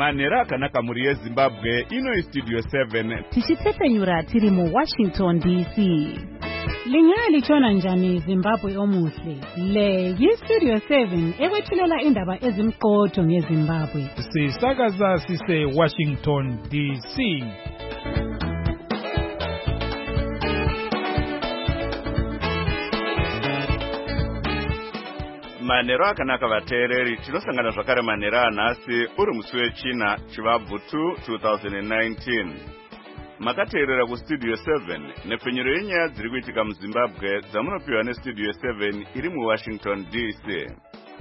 manhero akanaka mhuri yezimbabwe. Ino Studio 7 tichitsepenyura tiri muWashington DC. Lingalitshona njani Zimbabwe omuhle? Le yiStudio 7 ekwethulela indaba ezimqotho ngeZimbabwe. Sisakaza sise Washington DC. manhero akanaka vateereri. Tinosangana zvakare manhero anhasi uri musi wechina chivabvu 2019. Makateerera kuStudio 7 nepfenyuro yenyaya dziri kuitika muZimbabwe dzamunopiwa neStudio 7 iri muWashington DC.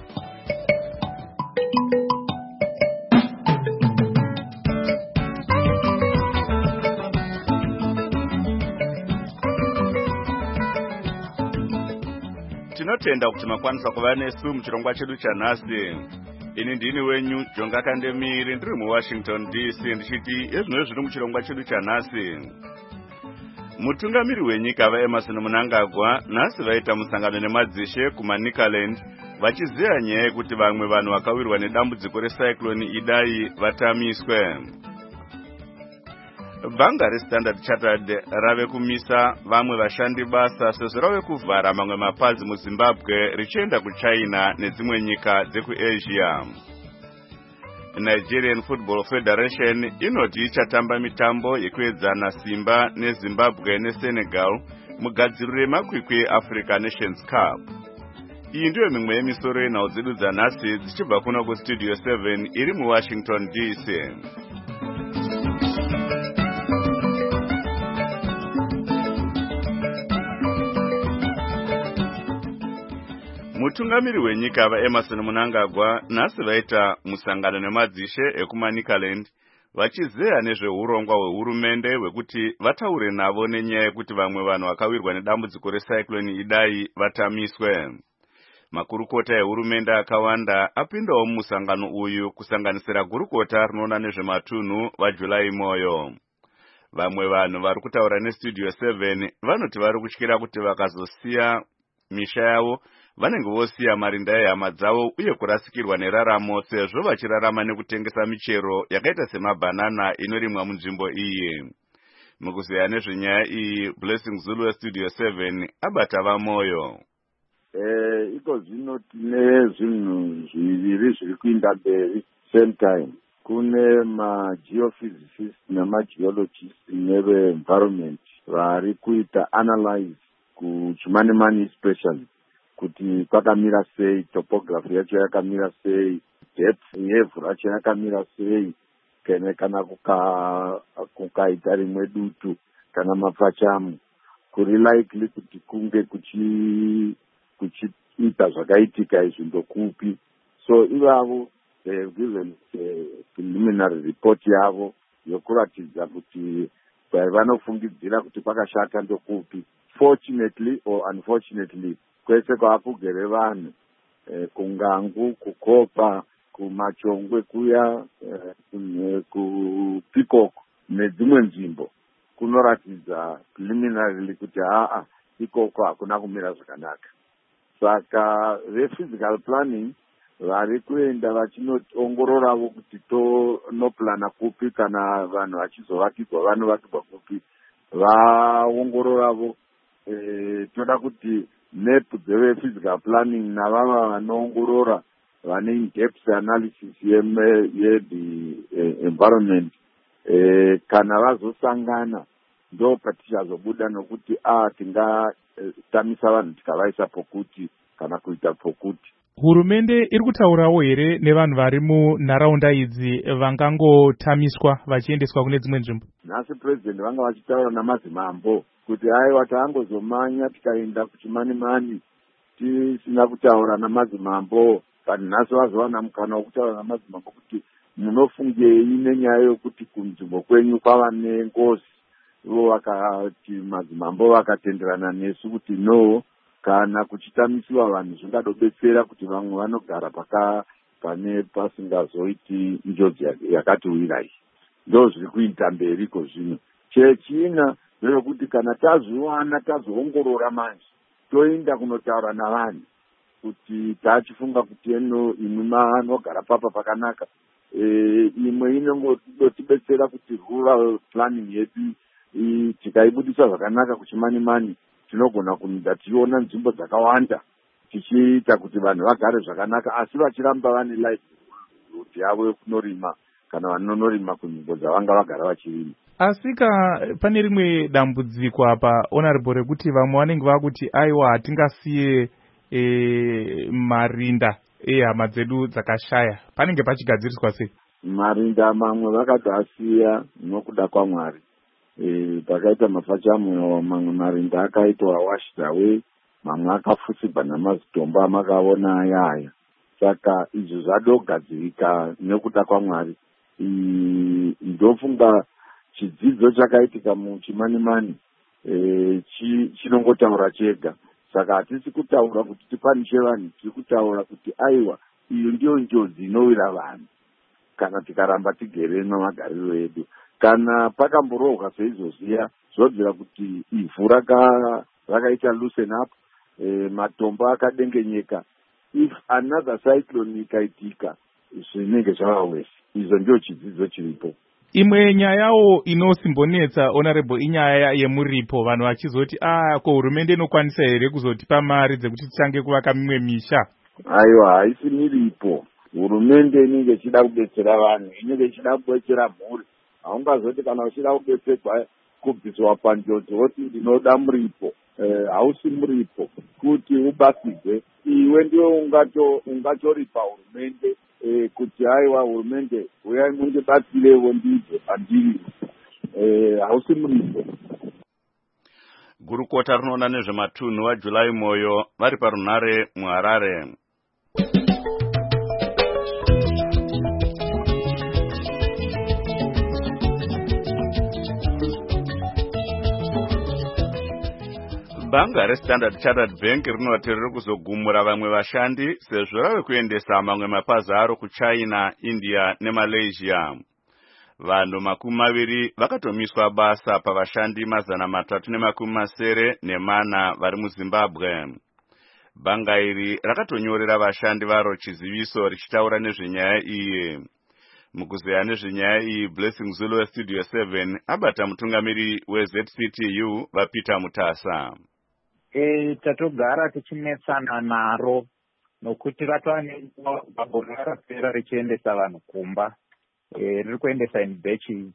Tinotenda kuti makwanisa kuva nesu muchirongwa chedu chanhasi. Ini ndini wenyu Jonga Kandemiri ndiri muWashington DC ndichiti ezvino zviri muchirongwa chedu chanhasi. Mutungamiri wenyika vaEmerson Mnangagwa nhasi vaita musangano nemadzishe kuManicaland vachiziva nyaya yekuti vamwe vanhu vakawirwa nedambudziko recyclone Idai vatamiswe. Bhanga reStandard Chartered rave kumisa vamwe vashandi basa sezvo rave kuvhara mamwe mapazi muZimbabwe richienda kuChina nedzimwe nyika dzekuAsia. Nigerian Football Federation inoti ichatamba mitambo yekuedzana simba neZimbabwe neSenegal mugadziriro remakwikwi eAfrica Nations Cup. Iyi ndiyo mimwe yemisoro yenhau dzedu dzanhasi dzichibva kuno kuStudio 7 iri muWashington DC. Mutungamiri wenyika vaEmerson Mnangagwa nhasi vaita musangano nemadzishe ekuManicaland vachizeya nezveurongwa hwehurumende hwekuti vataure navo nenyaya yekuti vamwe vanhu vakawirwa nedambudziko recyclone Idai vatamiswe. Makurukota ehurumende akawanda apindawo mumusangano uyu kusanganisira gurukota rinoona nezvematunhu vaJulai Moyo. Vamwe vanhu vari kutaura neStudio 7 vanoti vari kutyira kuti vakazosiya misha yavo vanenge vosiya marinda ehama dzavo uye kurasikirwa neraramo sezvo vachirarama nekutengesa michero yakaita semabhanana inorimwa munzvimbo iyi. Mukuzeya nezvenyaya iyi Blessing Zulu weStudio 7 abata vamoyo. Iko zvino tine zvinhu zviviri zviri kuinda mberi same time. Kune mageophysicists nemageologists neveenvironment vari kuita analyze kuChimanimani especially kuti kwakamira sei, topography yacho yakamira sei, depth yevhu racho yakamira sei, kana kukaita rimwe dutu kana mapfachamu kuri likely kuti kunge kuchiita zvakaitika izvi ndokupi. So ivavo they have given preliminary report yavo yokuratidza kuti vanofungidzira kuti kwakashata ndokupi. Fortunately or unfortunately kwese kwakugere vanhu kungangu, kukopa, kumachongwe kuya, kupikoko nedzimwe nzvimbo kunoratidza preliminarily kuti ikoko hakuna kumira zvakanaka. Saka vephysical planning vari kuenda vachinoongororavo kuti tonoplana kupi kana vanhu vachizovakidzwa vanovakirwa kupi. Vaongororavo toda kuti map dzevephysical planning navava vanoongorora vane in-depth analysis ye-environment kana vazosangana ndo patichazobuda nokuti tingatamisa vanhu tikavaisa pokuti kana kuita pokuti. Hurumende iri kutaurawo here nevanhu vari munharaunda idzi vangangotamiswa vachiendeswa kune dzimwe nzvimbo? Nhasi president vanga vachitaura namadzimambo kuti aiwa taangozomanya tikaenda kuChimanimani tisina kutaura namadzimambo. But nhasi vazowana mukana wokutaura namadzimambo kuti munofungei nenyaya yokuti kunzvimbo kwenyu kwava nengozi. Ivo vakati madzimambo vakatenderana nesu kuti no, kana kuchitamisiwa vanhu zvingadobetsera kuti vamwe vanogara pane pasingazoiti njodzi yakati wirai. Ndo zviri kuita mberiko zvino. Chechina ndeyekuti kana tazviwana tazoongorora manje toenda kunotaura navanhu kuti tachifunga kuti eno imwe manogara papa pakanaka imwe inongodotibetsera kuti rural planning yedu tikaibudisa zvakanaka kuchimani-mani tinogona kunida tiona nzvimbo dzakawanda tichiita kuti vanhu vagare zvakanaka, asi vachiramba vane livelihood yavo yekunorima kana vanonorima kunzvimbo dzavanga vagara vachirima. Asika pane rimwe dambudziko apa honorable rekuti vamwe vanenge vakuti aiwa hatingasiye marinda ehama dzedu dzakashaya, panenge pachigadziriswa sei? Marinda mamwe vakati asiya nokuda kwaMwari. Pakaita mafachamwe mamwe marinda akaitwa washed away, mamwe akafusigwa namazitombo amakaona ayaya. Saka izvo zvadogadzirika nekuda kwaMwari. Ndofunga chidzidzo chakaitika muchimani-mani chinongotaura chega. Saka hatisi kutaura kuti tipanishe vanhu, tiri kutaura kuti aiwa iyo ndiyo njodzi inowira vanhu kana tikaramba tigere namagariro edu. Kana pakamborohwa seizvozviya zvinobvira kuti ivhu rakaita loosen up, matombo akadengenyeka. If another cyclone ikaitika zvinenge zvava wese. Izvo ndio chidzidzo chiripo. Imwe nyayawo inosimbonetsa honorable inyaya yemuripo, vanhu vachizoti ko hurumende inokwanisa here kuzotipa mari dzekuti tichange kuvaka mimwe misha? Aiwa, haisi miripo. Hurumende inenge ichida kubetsera vanhu, inenge ichida kubetsera mhuri. Haungazoti kana uchida kubetserwa kubviswa panjodzi woti ndinoda muripo. Hausi muripo kuti ubatsirwe. Iwe ndio ungatoripa hurumende kuti aiwa hurumende uyai mundibatsirewo ndibve pandiri. Hausi muripo. Gurukota rinoona nezvematunhu waJulai Moyo vari parunhare muHarare. Banga reStandard Chartered Bank rinoti riri kuzogumura vamwe vashandi sezvo rave kuendesa mamwe mapazi aro kuChina, India neMalaysia. Vanhu 20 vakatomiswa basa pavashandi 340 vari muZimbabwe. Banga iri rakatonyorera vashandi varo chiziviso richitaura nezvenyaya iyi. Mukuzeya nezvenyaya iyi, Blessing Zulu weStudio 7 abata mutungamiri weZCTU vaPeter Mutasa. Tatogara tichinetsana naro nokuti ratova nenguva pagore rakapera richiendesa vanhu kumba. Riri kuendesa in batches.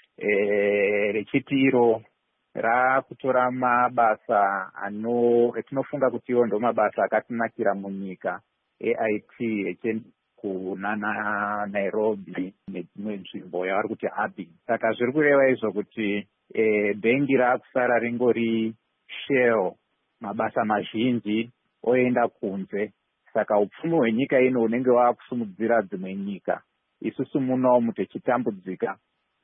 Richiti iro rakutora mabasa etinofunga kuti iwo ndo mabasa akatinakira munyika AIT echienda kunana Nairobi nedzimwe nzvimbo yavari kuti Abbey. Saka zviri kureva izvo kuti bhengi rakusara ringori shell, mabasa mazhinji oenda kunze. Saka upfumi hwenyika ino unenge wakusumudzira dzimwe nyika. Isusu muno tichitambudzika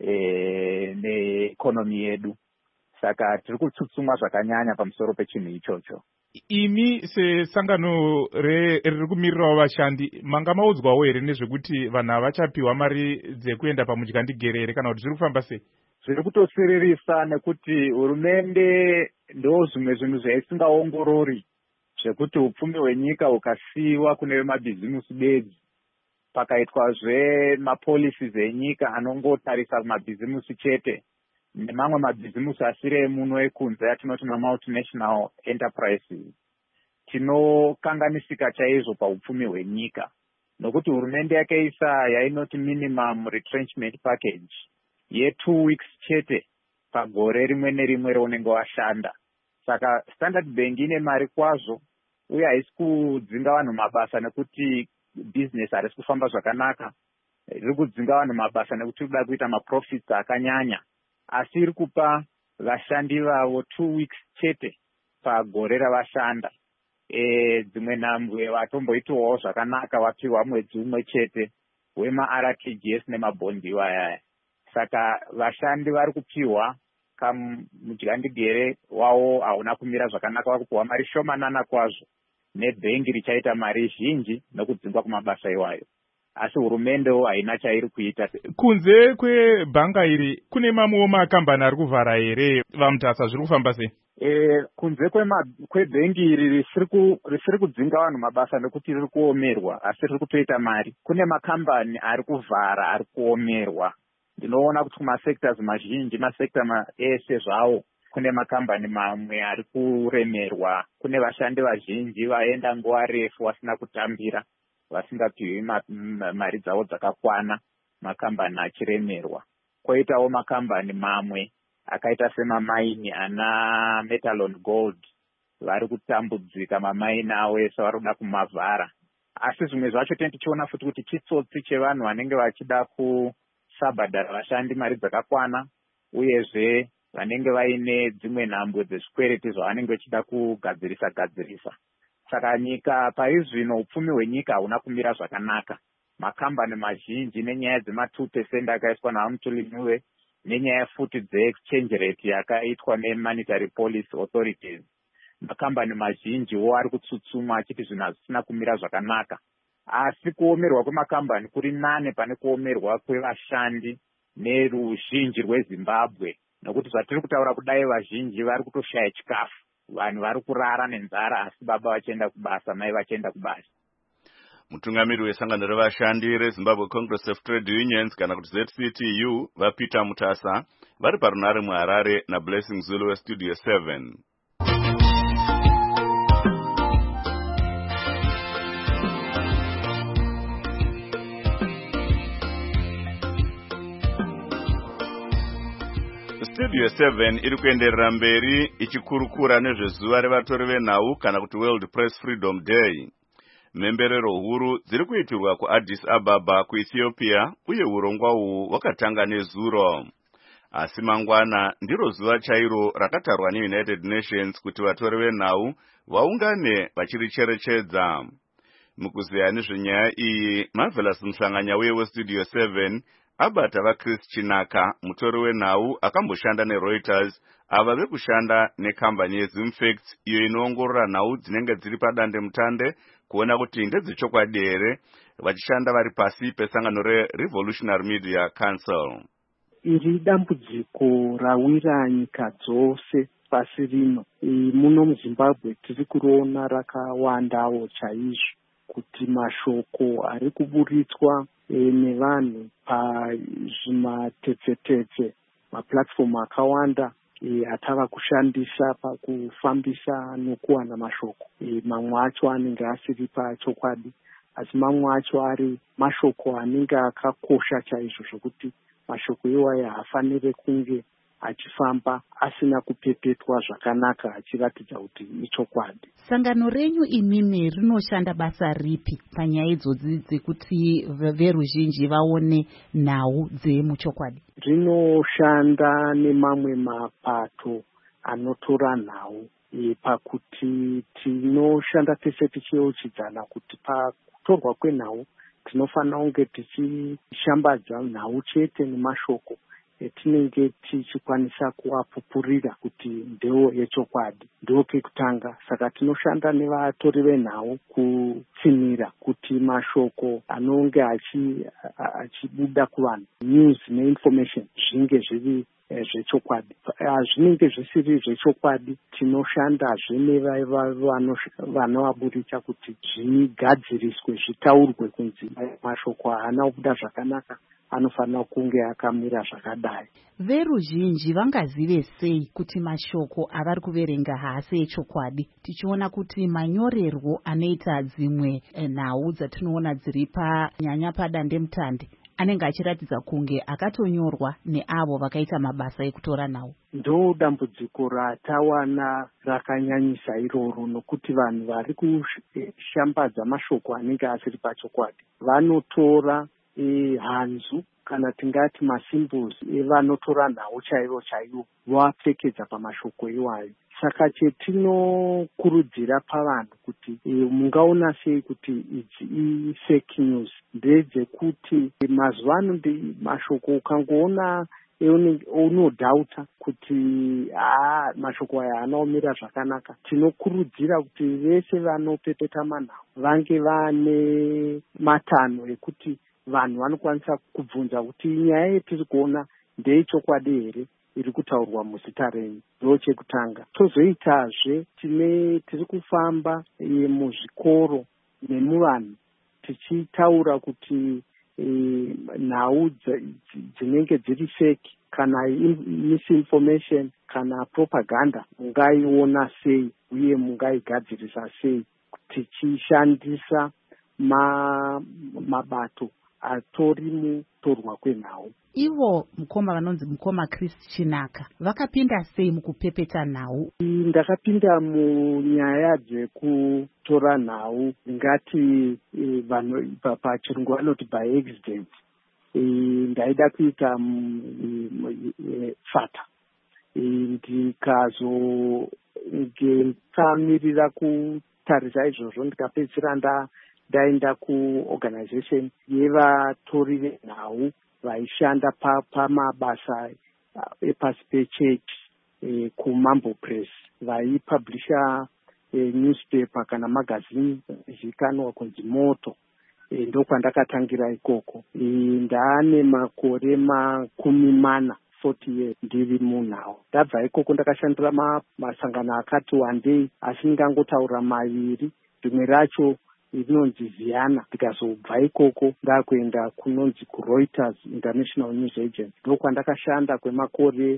neekonomi yedu. Saka tiri kutsutsumwa zvakanyanya pamusoro pechinhu ichocho. Imi sesangano riri kumirirawo vashandi, manga maudzwawo here nezvekuti vanhu havachapiwa mari dzekuenda pamudyandigerere kana kuti zviri kufamba sei? Zviri kutosiririsa nekuti hurumende ndo zvimwe zvinhu zvaisingaongorori, zvekuti upfumi hwenyika ukasiyiwa kune vemabhizimusi bedzi, pakaitwazve mapolicies enyika anongotarisa mabhizimusi chete nemamwe mabhizimusi asiri emuno ekunze atinoti multinational enterprises. Tinokanganisika chaizvo paupfumi hwenyika nokuti hurumende yakaisa yainoti minimum retrenchment package ye2 weeks chete pagore rimwe nerimwe reunenge washanda. Saka Standard Bank ine mari kwazvo uye haisi kudzinga vanhu mabasa nekuti business harisi kufamba zvakanaka. Riri kudzinga vanhu mabasa nekuti rikuda kuita maprofits akanyanya, asi iri kupa vashandi vavo 2 weeks chete pagore ravashanda. Dzimwe nhambwe vatomboitiwawo zvakanaka, vapiwa mwedzi umwe chete wemaRTGS nemabhondiwa ayaya. Saka vashandi vari kupiwa kamudyandigere wavo hauna kumira zvakanaka, vari kupiwa mari shomanana kwazvo, nebhengi richaita mari zhinji nokudzingwa kumabasa iwayo. Asi hurumendewo haina chairi kuita. Kunze kwebhanga iri kune mamwewo makambani ari kuvhara here, vaMutasa, zviri kufamba sei? kunze kwebhengi iri risiri kudzinga vanhu mabasa nekuti riri kuomerwa asi riri kutoita mari, kune makambani ari kuvhara ari kuomerwa. Ndinoona kuti kumasectors mazhinji, masekta ese zvawo, kune makambani mamwe ari kuremerwa. Kune vashandi vazhinji vaenda nguva refu vasina kutambira, vasingapiwi mari dzavo dzakakwana, makambani achiremerwa. Koitawo makambani mamwe akaita semamaini ana Metalon Gold vari kutambudzika, mamaini avo ese vari kuda kumavhara. Asi zvimwe zvacho tichiona futi kuti chitsotsi chevanhu vanenge vachida kusabhadhara vashandi mari dzakakwana, uyezve vanenge vaine dzimwe nhambwe dzezvikwereti zvavanenge vachida kugadzirisa. Saka nyika paizvino upfumi hwenyika hauna kumira zvakanaka. Makambani mazhinji nenyaya dzema2% akaiswa naMutulimiwe, nenyaya futi dzeexchange rate yakaitwa nemonetary policy authorities, makambani mazhinjiwo ari kutsutsumwa achiti zvinhu hazvisina kumira zvakanaka. Asi kuomerwa kwemakambani kuri nane pane kuomerwa kwevashandi neruzhinji rweZimbabwe, nokuti zvatiri kutaura kudai vazhinji vari kutoshaya chikafu, vanhu vari kurara nenzara, asi baba vachienda kubasa, mai vachienda kubasa. Mutungamiri wesangano revashandi reZimbabwe Congress of Trade Unions kana kuti ZCTU vaPeter Mutasa vari parunare muHarare naBlessing Zulu weStudio 7. Studio 7 iri kuenderera mberi ichikurukura nezvezuva revatori venhau kana kuti World Press Freedom Day. Mhemberero huru dziri kuitirwa kuAddis Ababa kuEthiopia, uye urongwa uhu hwakatanga nezuro. Asi mangwana ndiro zuva chairo rakatarwa neUnited Nations kuti vatori venhau vaungane vachiricherechedza. Mukuziya nezvenyaya iyi, Marvelous Mhlanganya weStudio 7 abata vaChris Chinaka, mutori wenhau akamboshanda neReuters, ava vekushanda nekambani yeZimfacts iyo inoongorora nhau dzinenge dziri padande mutande kuona kuti ndedzichokwadi here, vachishanda vari pasi pesangano reRevolutionary Media Council. Iri dambudziko rawira nyika dzose pasi rino. Muno muZimbabwe tiri kuona rakawandawo chaizvo kuti mashoko ari kuburitswa nevanhu pazvimatetsetse maplatform akawanda atava kushandisa pakufambisa nokuwana mashoko. Mamwe acho anenge asiri pachokwadi, asi mamwe acho ari mashoko anenge akakosha chaizvo zvokuti mashoko iwayo haafaniri kunge achifamba asina kupepetwa zvakanaka achiratidza kuti ichokwadi. Sangano renyu imimi rinoshanda basa ripi panyaya idzodzi dzekuti veruzhinji vaone nhau dzemuchokwadi? Rinoshanda nemamwe mapato anotora nhau pakuti tinoshanda tese tichiyeuchidzana kuti pakutorwa kwenhau tinofanira kunge tichishambadza nhau chete nemashoko etinenge tichikwanisa kuapupurira kuti ndewo yechokwadi, ndo kekutanga. Saka tinoshanda nevatori venhau kutsinira kuti mashoko anonge achibuda kuvanhu, news neinformation, zvinge zviri zvechokwadi. Zvinenge zvisiri zvechokwadi, tinoshandazve nevanoaburitsa kuti zvigadziriswe, zvitaurwe kunzi mashoko haana kubuda zvakanaka, anofanira kunge akamira zvakadai. Veruzhinji vangazive sei kuti mashoko avari kuverenga haasi echokwadi, tichiona kuti manyorerwo anoita dzimwe nhau dzatinoona dziri panyanya padande mutande anenge achiratidza kunge akatonyorwa neavo vakaita mabasa ekutora nhau? Ndo dambudziko ratawana rakanyanyisa iroro, nokuti vanhu vari kushambadza mashoko anenge asiri pachokwadi vanotora hanzu kana tingati masymbols evanotora nhau chaivo voapfekedza pamashoko iwayo. Saka chetinokurudzira pavanhu kuti mungaona sei kuti idzi fake news ndedzekuti mazuva ano mashoko ukangoona unodhauta kuti mashoko aya anaomira zvakanaka. Tinokurudzira kuti vese vanopepeta manhau vange vane matanho ekuti vanhu vanokwanisa kubvunza kuti nyaya yetiri kuona ndeyechokwadi here, iri kutaurwa muzita renyu. Ndo chekutanga. Tozoitazve tiri kufamba muzvikoro nemuvanhu tichitaura kuti nhau dzinenge dziri fake kana misinformation kana propaganda mungaiona sei uye mungaigadzirisa sei, tichishandisa mabato atori mutorwa kwenhau. Ivo mukoma vanonzi mukoma Chris Chinaka vakapinda sei mukupepeta nhau? Ndakapinda munyaya dzekutora nhau, ngati vanhu pachirungu vanoti by accident. Ndaida kuita fata, ndikamirira kutarisa izvozvo ndikapedzisira ndaenda kuorganization yevatori venhau vaishanda pamabasa epasi pechechi kuMambo Press, vaipublisha newspaper kana magazine zikanwa kunzi Moto. Ndokwandakatangira ikoko. Ndaane makore 40 years ndiri munhau. Ndabva ikoko ndakashandira masangano akati wandei, asi ndingangotaura maviri. Rimwe racho rinonzi Ziana. Ndikazobva ikoko ndakuenda kunonzi kuReuters International News Agency. Ndokwandakashanda kwemakore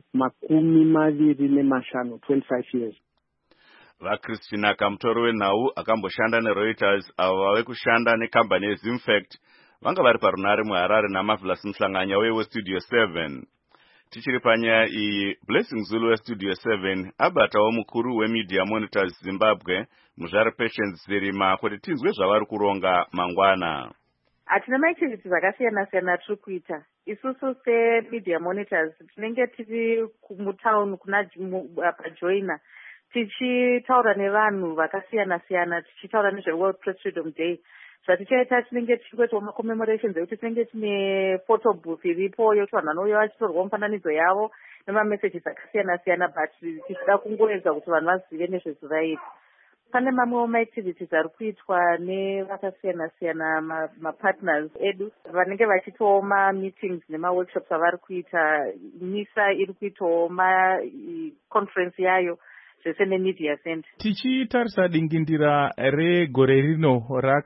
25, 25 years. VaChris Chinaka, mutori wenhau akamboshanda neReuters, avo vave kushanda nekambani yeZimfact, vanga vari parunare muHarare naMarvelous Mhlanganya weStudio 7. Tichiri panyaya iyi, Blessing Zulu weStudio 7 abatawo mukuru weMedia Monitors Zimbabwe, Muzvare Patience Zirima, kuti tinzwe zvavari kuronga mangwana. Hatina maactivities akasiyana-siyana tiri kuita. Isusu seMedia Monitors tinenge tiri mutaundi kuna pajoina tichitaura nevanhu vakasiyana-siyana, tichitaura nezveWorld Press Freedom Day. Zvatichaita tinenge tichikuitawo macommemorations ekuti tinenge tine photo booth iripo yokuti vanhu vanouya vachitorwa mufananidzo yavo nemamessages akasiyana-siyana, but tichida kungoedza kuti vanhu vazive nezvezuva iri. Pane mamwewo maactivities ari kuitwa nevakasiyana-siyana mapartners edu vanenge vachitawo meetings nemaworkshops avari kuita. MISA iri kuitawo conference yayo zvese nemedia center. Tichitarisa dingindira regore rino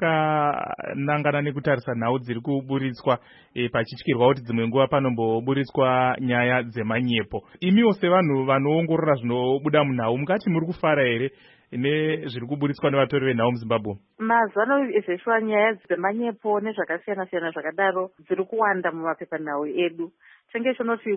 rakanangana nekutarisa nhau dziri kuburitswa pachityirwa kuti dzimwe nguva panomboburitswa nyaya dzemanyepo. Imiwo sevanhu vanoongorora zvinobuda munhau, mungati muri kufara here nezviri kuburitswa nevatori venhau muZimbabwe? Mazuva ano zveshuwa nyaya dzemanyepo nezvakasiyana-siyana zvakadaro dziri kuwanda mumapepanhau edu. Tinenge tionoti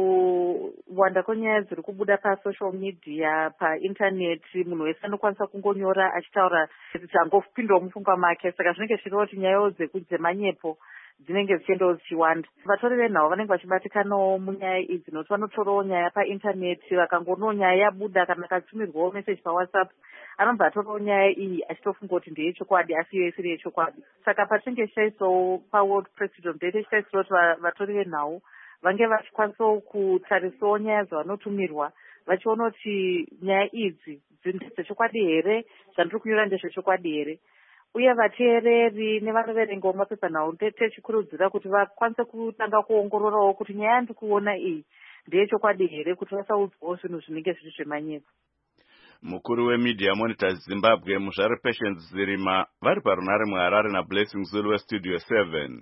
kuwanda kwenyaya dziri kubuda pasocial media, paintaneti, munhu wese anokwanisa kungonyora achitaura dzangopindawo mupfungwa make. Saka zvinenge zvichitawo kuti nyayawo dzemanyepo dzinenge dzichiendawo dzichiwanda. Vatori venhau vanenge vachibatikanawo munyaya idzi, nokuti vanotorawo nyaya paintaneti, vakangonawo nyaya yabuda kana akatumirwawo message paWhatsApp, anobva atorawo nyaya iyi achitofunga kuti ndeyechokwadi asi iyo isiri yechokwadi. Saka patinenge tichitaisawo paWorld Press Freedom Day tichitaisirawo kuti vatori venhau vange vachikwanisawo kutarisawo nyaya dzavanotumirwa, vachiona kuti nyaya idzi ndedzechokwadi here, zvandiri kunyora ndezvechokwadi here. Uye vateereri nevanoverengawo mapepanhau techikurudzira kuti vakwanise kutanga kuongororawo kuti nyaya yandiri kuona iyi ndeyechokwadi here, kuti vasaudzwawo zvinhu zvinenge zviri zvemanyepo. Mukuru weMedia Monitors Zimbabwe, Muzvare Patience Zirima, vari parunare muHarare naBlessing Zulu weStudio 7.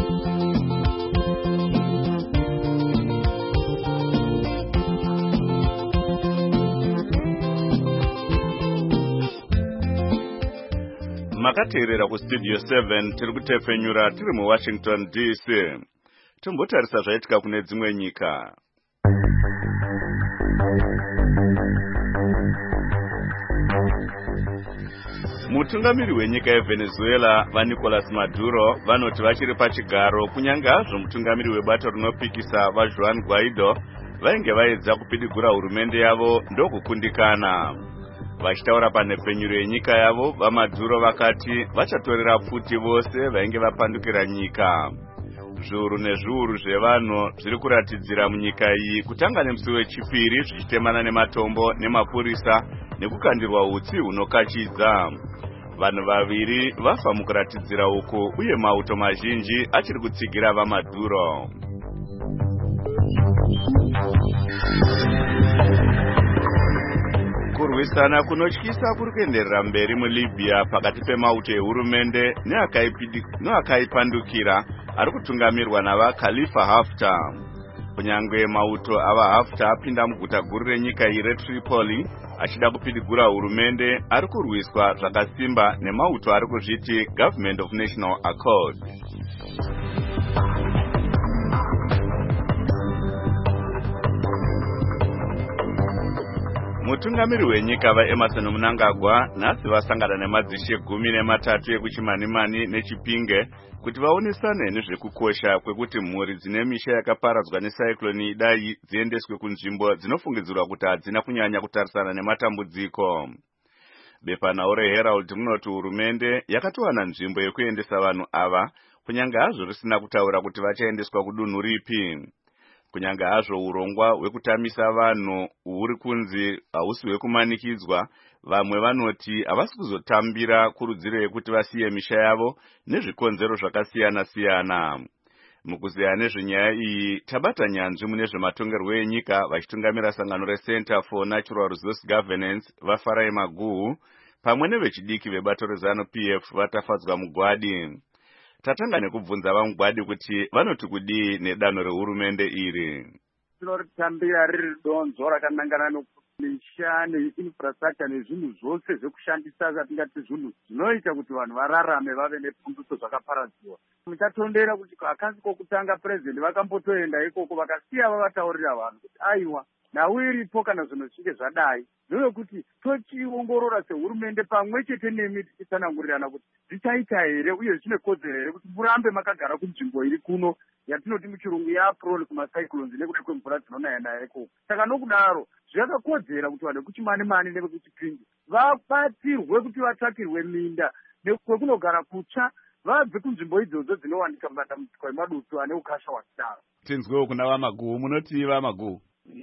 Makateerera kuStudio 7 tiri kutepfenyura tiri muWashington DC. Tombotarisa zvaitika kune dzimwe nyika. Mutungamiri wenyika yeVenezuela vaNicolas Maduro vanoti vachiri pachigaro, kunyange hazvo mutungamiri webato rinopikisa vaJuan Guaido vainge vaedza kupidigura hurumende yavo ndokukundikana. Vachitaura panhepfenyuro yenyika yavo, vaMaduro vakati vachatorera pfuti vose vainge vapandukira nyika. Zviuru nezviuru zvevanhu zviri kuratidzira munyika iyi, kutanga nemusi wechipiri, zvichitemana nematombo nemapurisa nekukandirwa utsi hunokachidza. Vanhu vaviri vafa mukuratidzira uku, uye mauto mazhinji achiri kutsigira vaMaduro. Kurwisana kunotyisa kuri kuenderera mberi muLibya pakati pemauto ehurumende neakaipandukira ari kutungamirwa navaKhalifa Haftar. Kunyangwe mauto avaHaftar apinda muguta guru renyika iyi reTripoli achida kupidigura hurumende, ari kurwiswa zvakasimba nemauto ari kuzviti Government of National Accord. Mutungamiri wenyika vaEmmerson Mnangagwa nhasi vasangana nemadzishe 13 ekuChimanimani neChipinge kuti vaonesane nezvekukosha kwekuti mhuri dzine misha yakaparadzwa necyclone Idai dziendeswe kunzvimbo dzinofungidzirwa kuti hadzina kunyanya kutarisana nematambudziko. Bepanhau reHerald munoti hurumende yakatowana nzvimbo yekuendesa vanhu ava, kunyange hazvo risina kutaura kuti vachaendeswa kudunhu ripi. Kunyange hazvo urongwa hwekutamisa vanhu huri kunzi hausi hwekumanikidzwa, vamwe vanoti havasi kuzotambira kurudziro yekuti vasiye misha yavo nezvikonzero zvakasiyana-siyana. Mukuziya nezvenyaya iyi, tabata nyanzvi mune zvematongerwo enyika vachitungamira sangano reCenter for Natural Resource Governance vaFarai Maguhu pamwe nevechidiki vebato reZANU-PF vatafadzwa mugwadi. Tatanga nekubvunza vamugwadi kuti vanoti kudii nedanho rehurumende iri. Tinoritambira riri donzo rakanangana nemisha neinfrastructure nezvinhu zvose zvekushandisa zvatingati zvinhu zvinoita kuti vanhu vararame vave nepundutso zvakaparadzirwa. Muchatondera kuti akasi kokutanga president vakambotoenda ikoko vakasiya vavataurira vanhu kuti aiwa nhau iripo kana zvinhu zvichinge zvadai ndoyokuti tochiongorora sehurumende pamwe chete nemi tichitsanangurirana kuti zvichaita here uye zvine kodzero here kuti murambe makagara kunzvimbo iri kuno yatinoti muchirungu yaprone kumacyclones nekuda kwemvura dzinonaya ikoko. Saka nokudaro zvakakodzera kuti vanhu vekuChimanimani nevekuChipinge vabatsirwe kuti vatsvakirwe minda nekunogara kutsva vabve kunzvimbo idzodzo dzinowanika matambudziko emadutu ane ukasha hwakudaro. Tinzwewo kuna vaMaguhu, munoti vaMaguhu?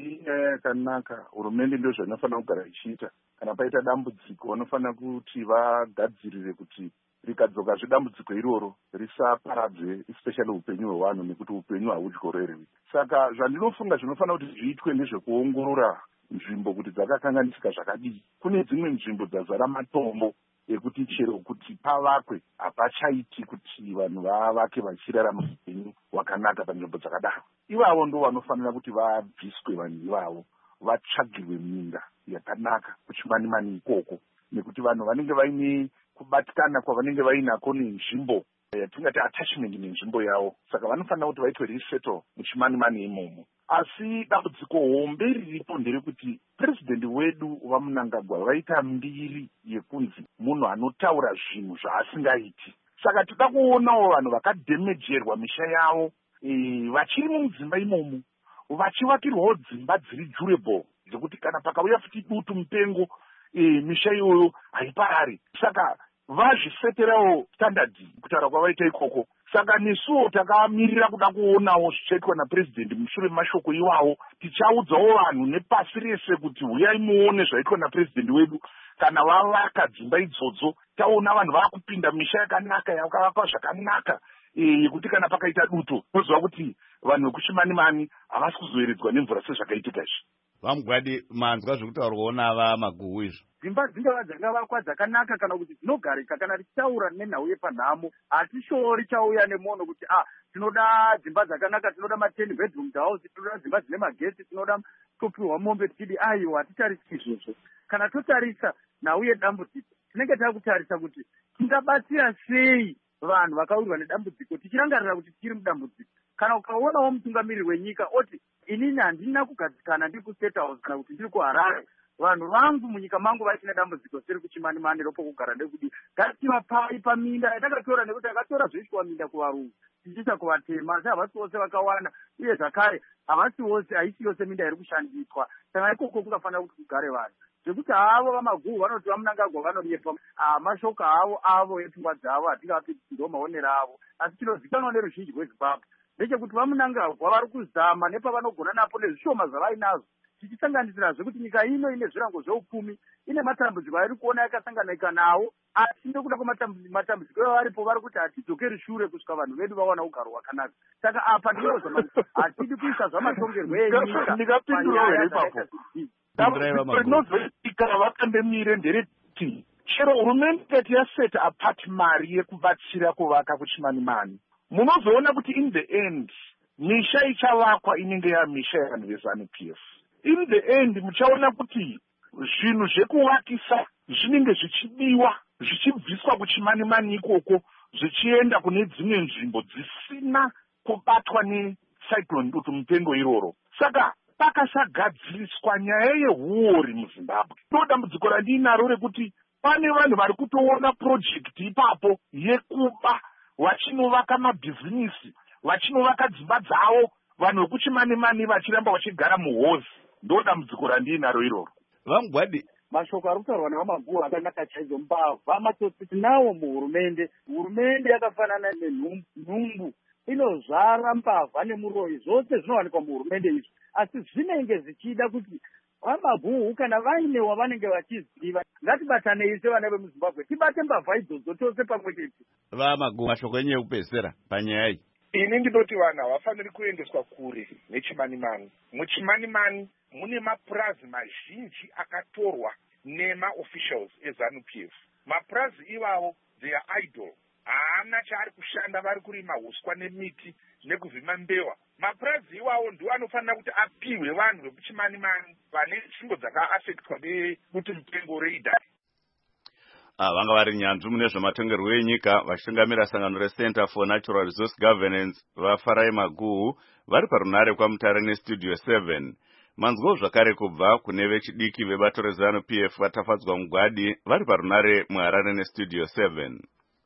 Yakanaka, hurumende ndio zvinofanira kugara ichiita. Kana paita dambudziko vanofanira kuti vagadzirire kuti rikadzoka zvedambudziko iroro risaparadze especially upenyu hwevanhu nekuti upenyu hahudyorerwi. Saka zvandinofunga zvinofanira kuti zviitwe ndezvekuongorora nzvimbo kuti dzakakanganisika zvakadii. Kune dzimwe nzvimbo dzazara matombo ekuti chero kuti pavakwe hapachaiti kuti vanhu vavake vachirarama upenyu hwakanaka panzvimbo dzakadaro. Ivavo ndo vanofanira kuti vabviswe vanhu ivavo, vatsvagirwe minda yakanaka kuChimanimani ikoko, nekuti vanhu vanenge vaine kubatikana kwavanenge vainako nenzvimbo yatingati attachment nenzvimbo yavo. Saka vanofanira kuti vaitwe resettle muChimanimani imomo. Asi dambudziko hombe riripo nderekuti president wedu vaMnangagwa vaita mbiri yekunzi munhu anotaura zvinhu zvaasingaiti. Saka toda kuonawo vanhu vakadhemejerwa misha yavo vachiri mudzimba imomo vachivakirwawo dzimba dziri durable dzekuti kana pakauya futi dutu mupengo misha iyoyo haiparari. Saka vazviseterawo standard kutaura kwavaita ikoko. Saka nesuwo takamirira kuda kuonawo zvichaitwa napresident mushure mashoko iwawo. Tichaudzawo vanhu nepasi rese kuti huyai muone zvaitwa napresident wedu. Kana vavaka dzimba idzodzo taona vanhu vakupinda misha yakanaka yakavakwa zvakanaka yekuti kana pakaita duto toziva kuti vanhu vekuChimanimani havasi kuzoeredzwa nemvura sezvakaitika izvi. Vamugwadi, manzwa zvekutaurwawo navaMaguhu izvo? Dzimba dzingava dzakavakwa dzakanaka kana kuti dzinogarika kana tichitaura nenhau yepanhamo hatishori chauya nemono kuti tinoda dzimba dzakanaka, tinoda ma10 bedroom house, tinoda dzimba dzine magetsi, tinoda topiwa mombe tichidi aiwa hatitarisi izvozvo. Kana totarisa nhau yedambudziko tinenge takutarisa kuti tingabatsira sei vanhu vakawirwa nedambudziko tichirangarira kuti tiri mudambudziko. Kana ukaonawo mutungamiriri wenyika oti inini handina kugadzikana ndiri kuState House kana kuti ndiri kuHarare, vanhu vangu munyika mangu vachina dambudziko siri kuChimanimani ropokugara ndekudi ngativapai paminda yatakatora, nekuti akatora zvoiswa minda kuvarungu tichiisa kuvatema. Asi havasi vose vakawana, uye zvakare havasi vose, haisi yose minda iri kushandiswa. Saka ikoko kungafanira kuti kugare vanhu zvekuti havo vaMaguhu vanoti vaMnangagwa vanorepa mashoko avo epfungwa dzavo hatingavapiti ndo maonero avo. Asi chinozikanwa neruzhinji rweZimbabwe ndechekuti vaMnangagwa vari kuzama nepavanogona napo nezvishoma zvavainazvo, tichisanganisira zvekuti nyika ino ine zvirango zveupfumi, ine matambudziko ari kuona yakasanganika nawo asi nekuda kwematambudziko varipo vari kuti hatidzokeri shure kusvika vanhu vedu vawana ugaro hwakanaka. Saka apa ndinozama hatidi kuisa zvamatongerwo enyika. Ndingapindurawo here ipapo. Rinozoitika vakandemire nderekuti chero hurumende ikati yaseta apart mari yekubatsira kuvaka kuchimanimani, munozoona kuti in the end misha ichavakwa inenge yamisha yavanhu veZANU-PF. In the end muchaona kuti zvinhu zvekuvakisa zvinenge zvichidiwa zvichibviswa kuchimanimani ikoko zvichienda kune dzimwe nzvimbo dzisina kubatwa necyclone dutu mupengo iroro. Saka pakasagadziriswa nyaya yehuori muZimbabwe. Ndo dambudziko randinaro rekuti pane vanhu vari kutoona project ipapo yekuba vachinovaka mabhizinisi, vachinovaka dzimba dzavo, vanhu vekuchimanimani vachiramba vachigara muhozi. Ndo dambudziko randinaro iroro. Vamugwadi, mashoko ari kutaurwa naVamaguru akanaka chaizvo. Mbavha matsotsi tinawo muhurumende. Hurumende yakafanana nenhumbu, inozvara mbavha nemuroyi, zvose zvinowanikwa muhurumende izvi, asi zvinenge zvichida kuti Vamaguru kana vaine wavanenge vachiziva, ngatibatanei sevana vemuZimbabwe, tibate mbavha idzodzo tose pamwe chete. Vamaguru, mashoko enyu ekupedzisira panyaya iyi. Ini ndinoti vanhu havafaniri kuendeswa kure nechimanimani. Muchimanimani mune mapurazi mazhinji akatorwa nemaofficials eZANU-PF. Mapurazi ivavo they are idle. Haana chaari kushanda, vari kurima huswa nemiti nekuvhima mbewa. Mapurazi iwawo ndiwo anofanira kuti apiwe vanhu vekuchimanimani vane nzvimbo dzakaafektwa nedutu mupengo reidhai. Vanga vari nyanzvi mune zvematongerwo enyika vachitungamira sangano reCenter for Natural Resource Governance vaFarai Maguhu vari parunare kwaMutare neStudio 7. Manzwo zvakare kubva kune vechidiki vebato reZANU-PF vatafadzwa Mugwadi vari parunare muHarare neStudio 7.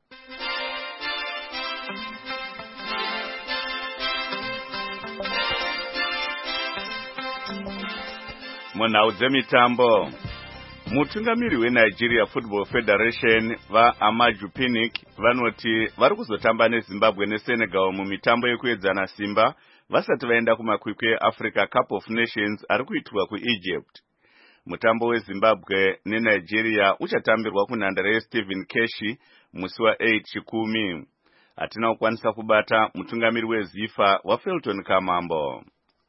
Munhau dzemitambo, mutungamiri weNigeria Football Federation vaAmaju Pinnick vanoti vari kuzotamba neZimbabwe neSenegal mumitambo yekuedzana simba vasati vaenda kumakwikwi eAfrica Cup of Nations ari kuitwa kuEgypt. Mutambo weZimbabwe neNigeria uchatambirwa kunhandare yeStephen Keshi musi wa8 Chikumi. Hatina kukwanisa kubata mutungamiri weZIFA waFelton Kamambo.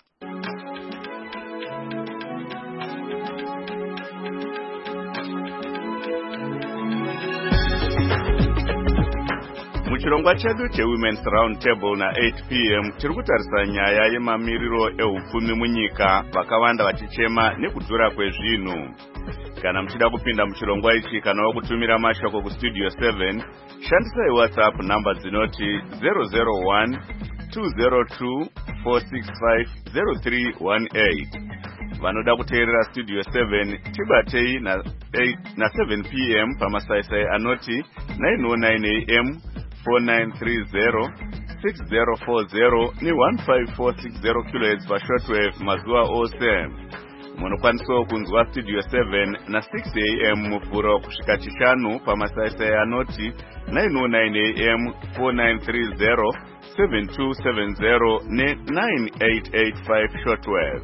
Muchirongwa chedu cheWomen's Round Table na8 p.m. tiri kutarisa nyaya yemamiriro ehupfumi munyika, vakawanda vachichema nekudhura kwezvinhu. Kana muchida kupinda muchirongwa ichi kana wakutumira mashoko kuStudio 7, shandisai WhatsApp namba dzinoti 001 202 465 0318. Vanoda kuteerera Studio 7 tibatei na 7 p.m. pamasaisai anoti 909 am 4930 6040 ni 15460 kHz pashortwave mazuva ose. Munokwanisawo kunzwa Studio 7 na 6 am mufuro kusvika chishanu pamasaisai anoti 909 am 4930 7270 ne 9885 shortwave.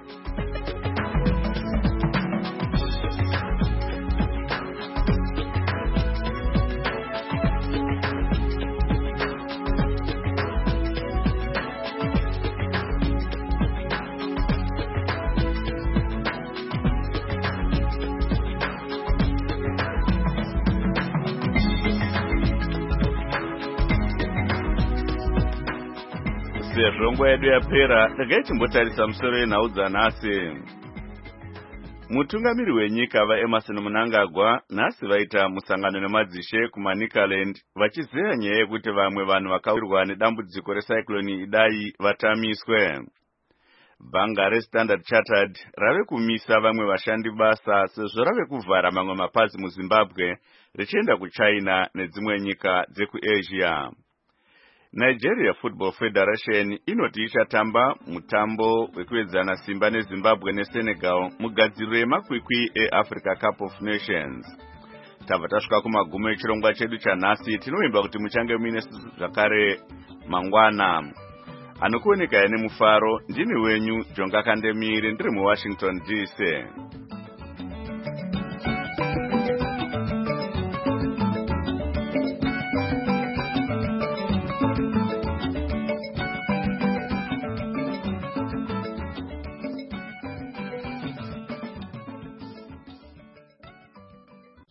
Sezvongo yedu yapera, regai timbotarisa musoro yenhau dzanhasi. Mutungamiri wenyika vaEmmerson Mnangagwa nhasi vaita musangano nemadzishe kuManicaland vachizeya nyaya yekuti vamwe vanhu vakawirwa nedambudziko recyclone Idai vatamiswe. Bhanga reStandard Chartered rave kumisa vamwe vashandi basa sezvo rave kuvhara mamwe mapazi muZimbabwe richienda kuChina nedzimwe nyika dzekuAsia. Nigeria Football Federation inoti ichatamba mutambo wekuedzana simba neZimbabwe neSenegal mugadziriro yemakwikwi eAfrica Cup of Nations. Tabva tasvika kumagumo echirongwa chedu chanhasi, tinovimba kuti muchange muine zvakare mangwana. Anokuoneka nemufaro ndini wenyu Jonga Kandemire ndiri muWashington DC.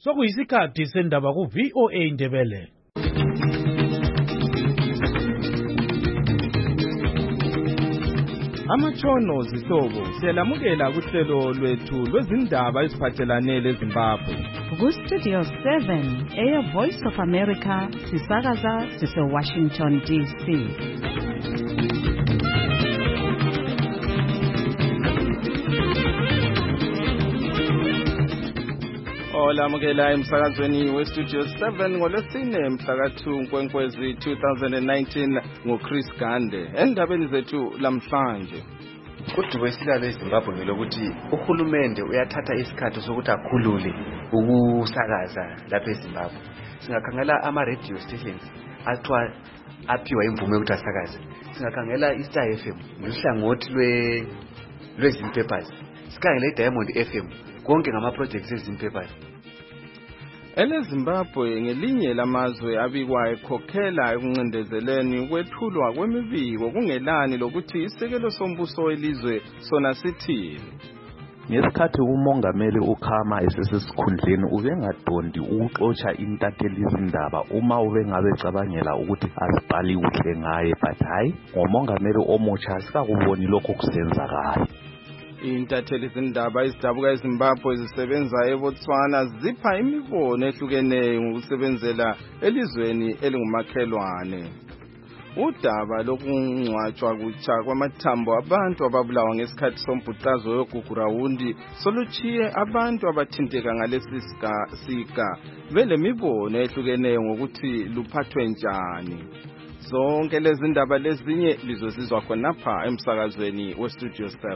Sokuyisikhathi sendaba ku VOA Ndebele. Amatshono zihlobo siyalamukela kuhlelo lwethu lwezindaba eziphathelane leZimbabwe. Ku-Studio 7 Voice of America sisakaza sise-Washington DC. Olamukela emsakazweni we-Studio 7 ngolwesine mhlaka 2 Nkwenkwezi 2019 ngoChris Gande. Endabeni zethu lamhlanje, Kudubo esilalo eZimbabwe ngelokuthi uhulumende uyathatha isikhathi sokuthi akhulule ukusakaza lapha eZimbabwe. Singakhangela ama-radio stations aphiwa imvume yokuthi asakaze. Singakhangela iStar FM luhlangothi lwezimpapers. Sikhangele iDiamond FM konke ngama-projects ezimpapers. EleZimbabwe ngelinye lamazwe abikwa ekhokhela ekuncindezeleni ukwethulwa kwemibiko kungelani lokuthi isekelo sombuso welizwe sona sithini. Ngesikhathi umongameli uKhama esesikhundleni ubengadondi ukuxotsha intatheli izindaba uma ubengabe cabangela ukuthi asibhali kuhle ngaye, but hayi ngomongameli omutsha sikakuboni lokho kusenzakala. Intatheli izindaba ezidabuka eZimbabwe zisebenza eBotswana zipha imibono ehlukeneyo ngokusebenzela elizweni elingumakhelwane. Udaba lokungcwatshwa kutsha kwamathambo abantu ababulawa ngesikhathi sombhuqazo weGugurawundi soluchiye abantu abathinteka ngalesi sika belemibono ehlukeneyo ngokuthi luphathwe njani. Zonke lezi ndaba lezinye lizozizwa khonapha emsakazweni weStudio 7.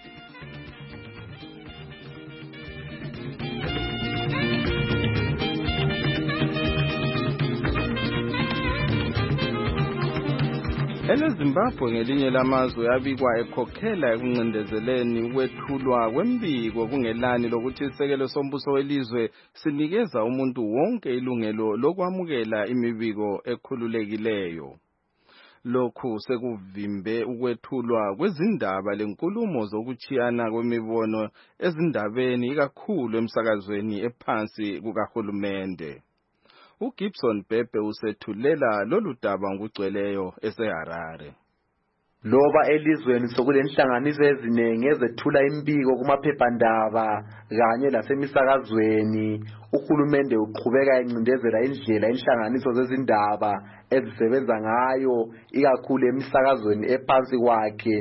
EleZimbabwe ngelinye lamazwe abikwa ekhokhela ekuncindezeleni ukwethulwa kwembiko kungelani lokuthi isekelo sombuso welizwe sinikeza umuntu wonke ilungelo lokwamukela imibiko ekhululekileyo. Lokhu sekuvimbe ukwethulwa kwezindaba lenkulumo zokuchiyana kwemibono ezindabeni ikakhulu emsakazweni ephansi kukahulumende. uGibson Bhebhe usethulela lolu daba ngugcweleyo eseHarare. Loba elizweni sokulenhlanganiso eziningi ezethula imbiko kumaphephandaba kanye lasemisakazweni, uhulumende uqhubeka encindezela indlela inhlanganiso zezindaba ezisebenza ngayo ikakhulu emisakazweni ephansi kwakhe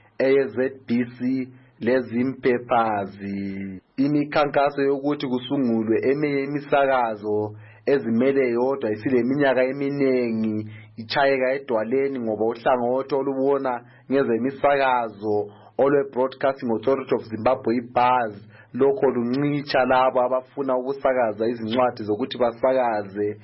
eyeZBC lezimpapers. Imikhankaso yokuthi kusungulwe eminye imisakazo ezimele yodwa isileminyaka eminingi ichayeka edwaleni ngoba uhlangothi olubona ngezemisakazo olwe-Broadcasting Authority of Zimbabwe iBuzz lokho luncitsha labo abafuna ukusakaza izincwadi zokuthi basakaze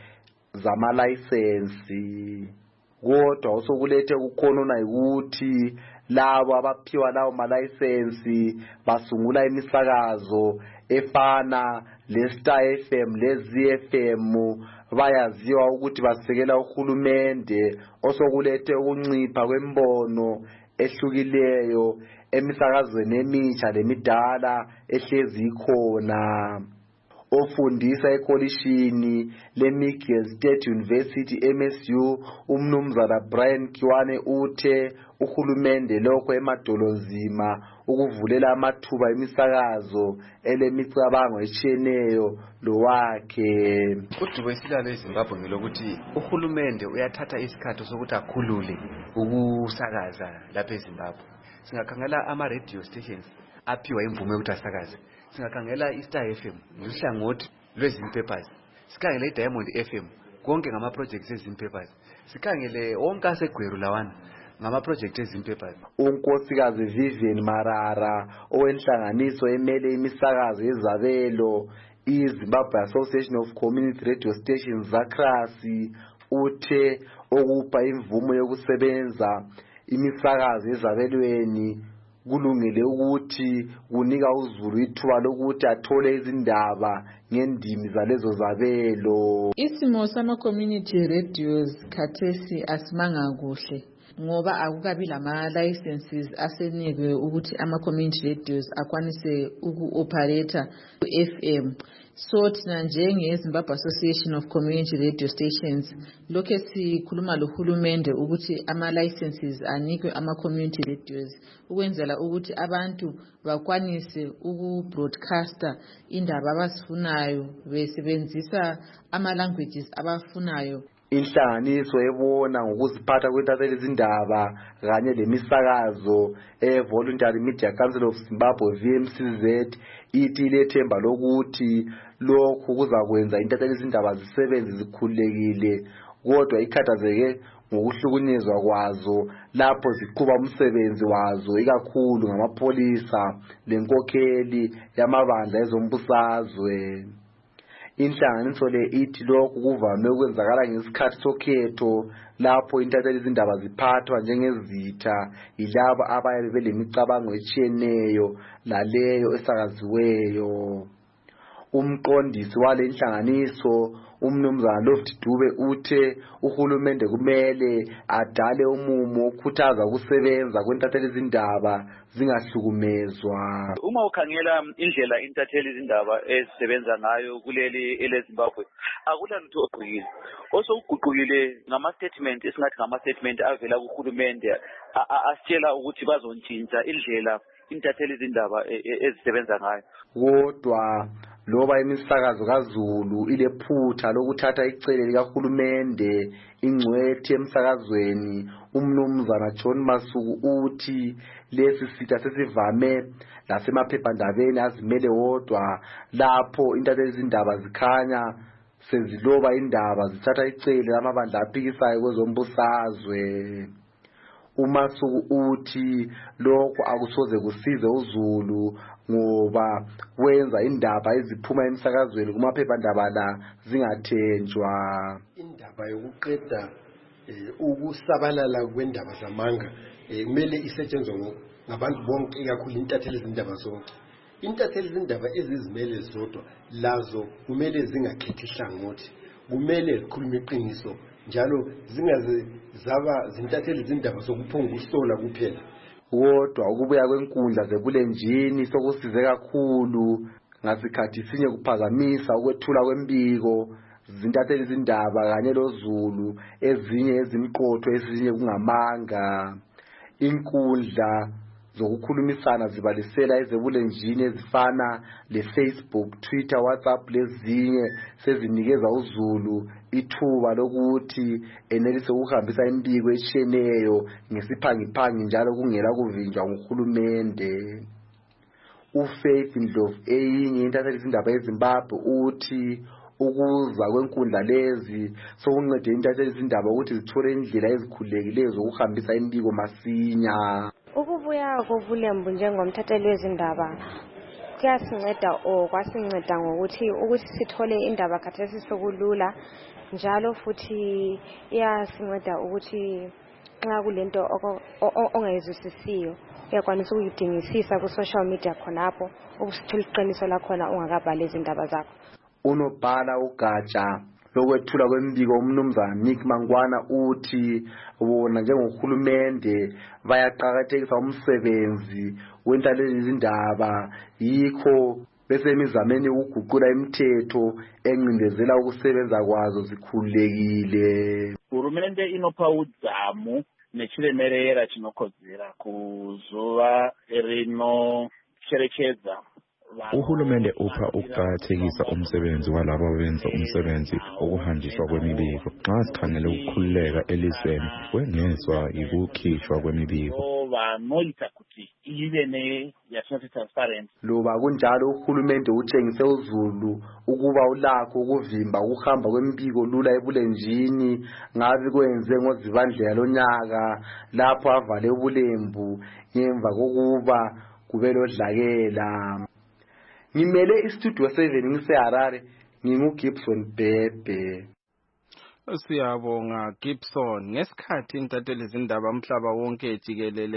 zamalayisensi. Kodwa osokulethe kukhonona ukuthi labo abaphiwa lawo malayisensi basungula imisakazo efana leStar FM leZFM bayaziwa ukuthi basekela uhulumende osokulethe ukuncipha kwembono ehlukileyo emisakazweni emitsha lemidala ehlezi ikhona. Ofundisa ekolishini leMichigan State University MSU umnumzana Brian Kiwane uthe uhulumende lokho emadolonzima ukuvulela amathuba emisakazo elemicabango etshiyeneyo lowakhe. Kudubo esilalo eZimbabwe ngelokuthi uhulumende uyathatha isikhathi sokuthi akhulule ukusakaza lapha eZimbabwe. Singakhangela ama-radio stations aphiwa imvume yokuthi asakaze. Singakhangela iStar FM luhlangothi lwezimpapers. Sikhangele iDiamond FM konke ngama-projects ezimpapers. Sikhangele wonke asegweru lawana ngama-project ezimpapers. Unkosikazi Vivian Marara owenhlanganiso emele imisakazo yezabelo iZimbabwe Association of Community Radio Stations ZACRAS uthe okupha imvumo yokusebenza imisakazo yezabelweni kulungile ukuthi kunika uZulu ithuba lokuthi athole izindaba ngendimi zalezo zabelo. Isimo sama community radios khathesi asimanga kuhle ngoba akukabi lama-licenses asenikwe ukuthi ama-community radios akwanise uku-operator ku-FM. So thina njenge-Zimbabwe Association of Community Radio Stations lokhe sikhuluma lohulumende ukuthi ama-licenses anikwe ama-community radios ukwenzela ukuthi abantu bakwanise uku-broadcaster indaba abazifunayo besebenzisa ama-languages abafunayo. Inhlanganiso ebona ngokuziphatha kwentatheli izindaba kanye lemisakazo Voluntary Media Council of Zimbabwe VMCZ ithi lethemba lokuthi lokhu kuzakwenza intatheli izindaba zisebenze zikhululekile kodwa ikhathazeke ngokuhlukunyezwa kwazo lapho ziqhuba umsebenzi wazo ikakhulu ngamapholisa lenkokheli yamabandla ezombusazwe. Inhlanganiso le ithi lokhu kuvame ukwenzakala ngesikhathi sokhetho lapho intatheli izindaba ziphathwa njengezitha yilabo abayabe belemicabango etshiyeneyo laleyo esakaziweyo. Umqondisi wale inhlanganiso umnumzana Lofty Dube uthe uhulumende kumele adale umumo okhuthaza ukusebenza kwentatheli izindaba zingahlukumezwa. Uma ukhangela indlela intatheli izindaba ezisebenza ngayo kuleli eleZimbabwe akula lutho ogqukile. Osokuguqukile ngama-statement esingathi ngama-statement avela kuhulumende asitshela ukuthi bazontshintsha indlela intatheli izindaba ezisebenza ngayo. Kodwa loba imisakazo kaZulu ilephutha lokuthatha icele likahulumende, ingcwethi emsakazweni umnumzana John Masuku uthi lesi sitha sesivame lasemaphephandabeni azimele wodwa lapho intatheli izindaba zikhanya seziloba indaba zithatha icele lamabandla aphikisayo kwezombusazwe. uMasuku uthi lokho akusoze kusize uZulu ngoba kwenza indaba eziphuma emsakazweni kumaphephandaba la zingathenjwa. Indaba yokuqeda ukusabalala kwendaba zamanga kumele isetshenzwe ngabantu bonke ikakhulu intatheli izindaba zonke. Intatheli izindaba ezizimele zodwa lazo kumele zingakhethi ihlangothi, kumele zikhulume iqiniso njalo zingaze zaba zintatheli izindaba zokuphonga usola kuphela. Kodwa ukubuya kwenkundla zebulenjini sokusize kakhulu ngasikhathi sinye kuphazamisa ukwethula kwembiko zintatheli izindaba kanye loZulu ezinye ezimqotho ezinye kungamanga. Inkundla zokukhulumisana zibalisela ezebulenjini ezifana leFacebook, Twitter, WhatsApp lezinye sezinikeza uZulu ithuba lokuthi enelise ukuhambisa imbiko etshiyeneyo ngesiphangiphangi njalo kungela kuvinjwa nguhulumende. uFaith Ndlovu eyinye intatheli izindaba eZimbabwe uthi ukuza kwenkundla lezi sokuncede intatheli izindaba ukuthi zithole indlela ezikhululekileyo zokuhambisa imbiko masinya. Ukubuya koVulembu njengomthatheli wezindaba kuyasinceda kwasinceda ngokuthi sithole indaba khathesi sokulula njalo futhi iyasinceda ukuthi nxa kulento ongayizwisisiyo uyakwanisa ukuyidingisisa ku-social media khonapho ukusithola iqiniso lakhona ungakabhali izindaba zakho. Unobhala ugatsha lokwethula kwembiko umnumzana Nick Mangwana uthi bona njengohulumende bayaqhakathekisa umsebenzi wentaleli izindaba yikho besemizameni ukuguqula imithetho encindezela ukusebenza kwazo zikhululekile. Hurumende inopa udzamu nechiremerera chinokodzera kuzuva rinocherechedza. Uhulumende upha ukuqakathekisa umsebenzi walabo abenza umsebenzi wokuhanjiswa kwemibiko. Nxa sikhangele ukukhululeka elizweni kwengezwa yikukhishwa kwemibiko. Vanoita kuti ive neyatinoti transparent. Loba kunjalo uhulumende utshengise uZulu ukuba ulakho ukuvimba ukuhamba kwembiko lula ebulenjini ngabe kwenze ngoZibandlela lonyaka lapho avale ubulembu ngemva kokuba kube lodlakela. Ngimele istudio 7 ngiseHarare nginguGibson Bebe. Siyabonga Gibson. Ngesikhathi intatheli izindaba umhlaba wonke jikelele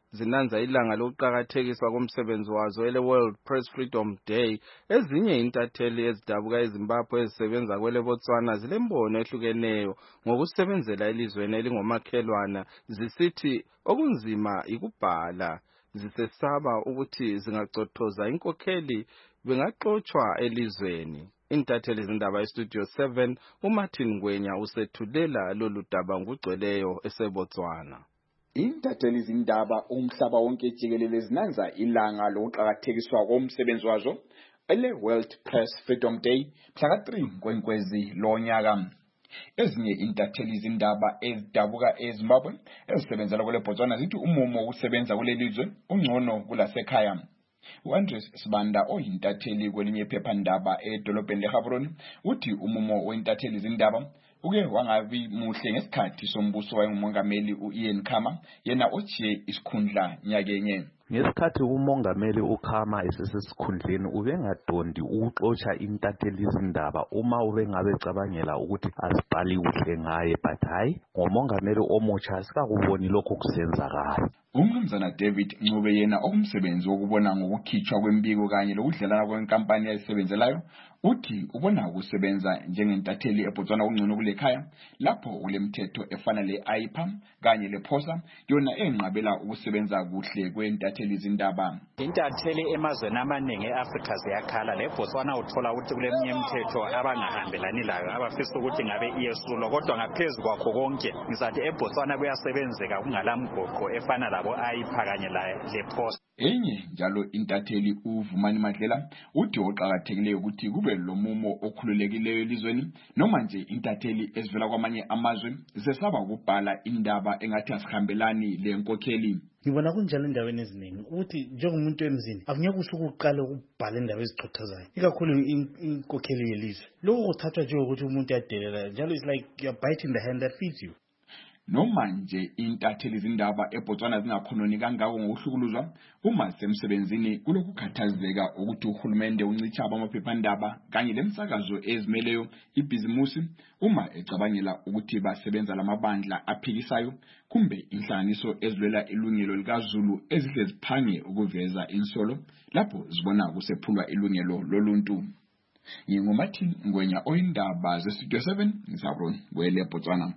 zinanza ilanga lokuqakathekiswa komsebenzi wazo ele World Press Freedom Day, ezinye intatheli ezidabuka eZimbabwe ezisebenza kwele Botswana zilembono ehlukeneyo ngokusebenzela elizweni elingomakhelwana, zisithi okunzima ikubhala, zisesaba ukuthi zingacothoza inkokheli bengaxotshwa elizweni. Intatheli zindaba eStudio 7 uMartin Ngwenya usethulela lolu daba ngugcweleyo eseBotswana. Intatheli zindaba umhlaba wonke jikelele zinanza ilanga lokuqakathekiswa komsebenzi wazo ele World Press Freedom Day mhla ka-3 Nkwenkwezi lonyaka. Ezinye intatheli zindaba ezidabuka eZimbabwe ezisebenzela kwele Botswana zithi umumo wokusebenza kuleli lizwe ungcono kulasekhaya. U-Andres Sibanda oyintatheli kwelinye iphephandaba edolobheni leGaborone uthi umumo weintatheli zindaba uke wangabi muhle ngesikhathi sombuso wayengumongameli u-Ian Khama, yena ojiye isikhundla nyakenye. Ngesikhathi umongameli uKhama esesesikhundleni ubengadondi ukuxotsha intatheli zindaba uma ubengabe cabangela ukuthi asibhali kuhle ngaye, but hayi ngomongameli omutsha sikakuboni lokho kusenzakala. Umnumzana David Ncube yena okumsebenzi wokubona ngokukhitshwa kwembiko kanye lokudlelana kwenkampani ayisebenzelayo uthi ubona ukusebenza njengentatheli eBotswana kungcono kulekhaya lapho kulemthetho efana le-IPA kanye lePhosa yona enqabela ukusebenza kuhle kwentatheli zindaba. Intatheli emazweni amaningi eAfrika ziyakhala, leBotswana uthola ukuthi kuleminye imithetho abangahambelani layo abafisa ukuthi ngabe iyesulwa, kodwa ngaphezulu kwakho konke ngizathi eBotswana kuyasebenzeka kungalamgoqo efana labo IPA kanye lePhosa. Enye njalo intatheli uVumani Madlela uthi oqhakathekileyo ukuthi kube lomumo okhululekileyo elizweni noma nje intatheli ezivela kwamanye amazwe zesaba ukubhala indaba engathi asihambelani lenkokheli. Ngibona kunjalo endaweni eziningi ukuthi njengomuntu emzini akunyeke usukuqala ukubhala indaba ezichothozayo, ikakhulu inkokheli yelizwe. Lokho kuthathwa njengokuthi umuntu yadelela njalo, it's like you're biting the hand that feeds you. Noma nje intatheli zindaba eBotswana zingakhononi kangako ngokuhlukuluzwa uma semsebenzini kulokukhathazeka ukuthi uhulumende uncitsha amaphephandaba kanye lemsakazo ezimeleyo ibhizimusi uma ecabangela ukuthi basebenza lamabandla aphikisayo kumbe inhlanganiso ezilwela ilungelo likaZulu ezihle ziphange ukuveza insolo lapho zibona kusephulwa ilungelo loluntu. NginguMartin Ngwenya oyindaba zeStudio 7 ngisabroni kwele Botswana.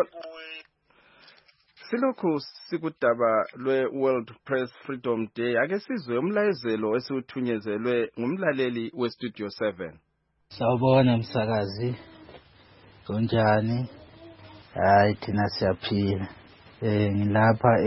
Silokhu sikudaba lwe-World Press Freedom Day, ake sizwe umlayezelo esiwuthunyezelwe ngumlaleli weStudio 7. Sawubona msakazi, kunjani? Hayi thina siyaphila. Ngilapha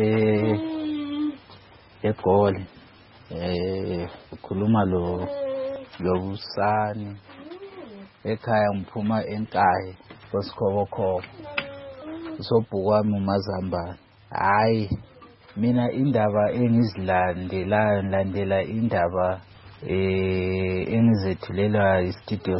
eGoli. Ukhuluma lo Busani. Ekhaya ngiphuma eNkayi, Kosikhobokhoko. Sobhukwami uMazambane. Hayi mina indaba engizilandela indaba engizethulela iStudio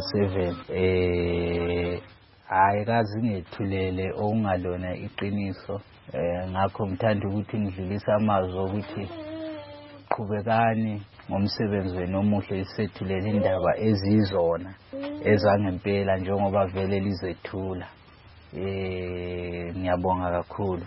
7. Hayi kazi ngethulele okungalona iqiniso. Ngakho ngithanda ukuthi ngidlulise amazwi ukuthi qhubekani ngomsebenzi wenu omuhle, isethulela indaba ezizona ezangempela njengoba vele lizethula. Ngiyabonga kakhulu.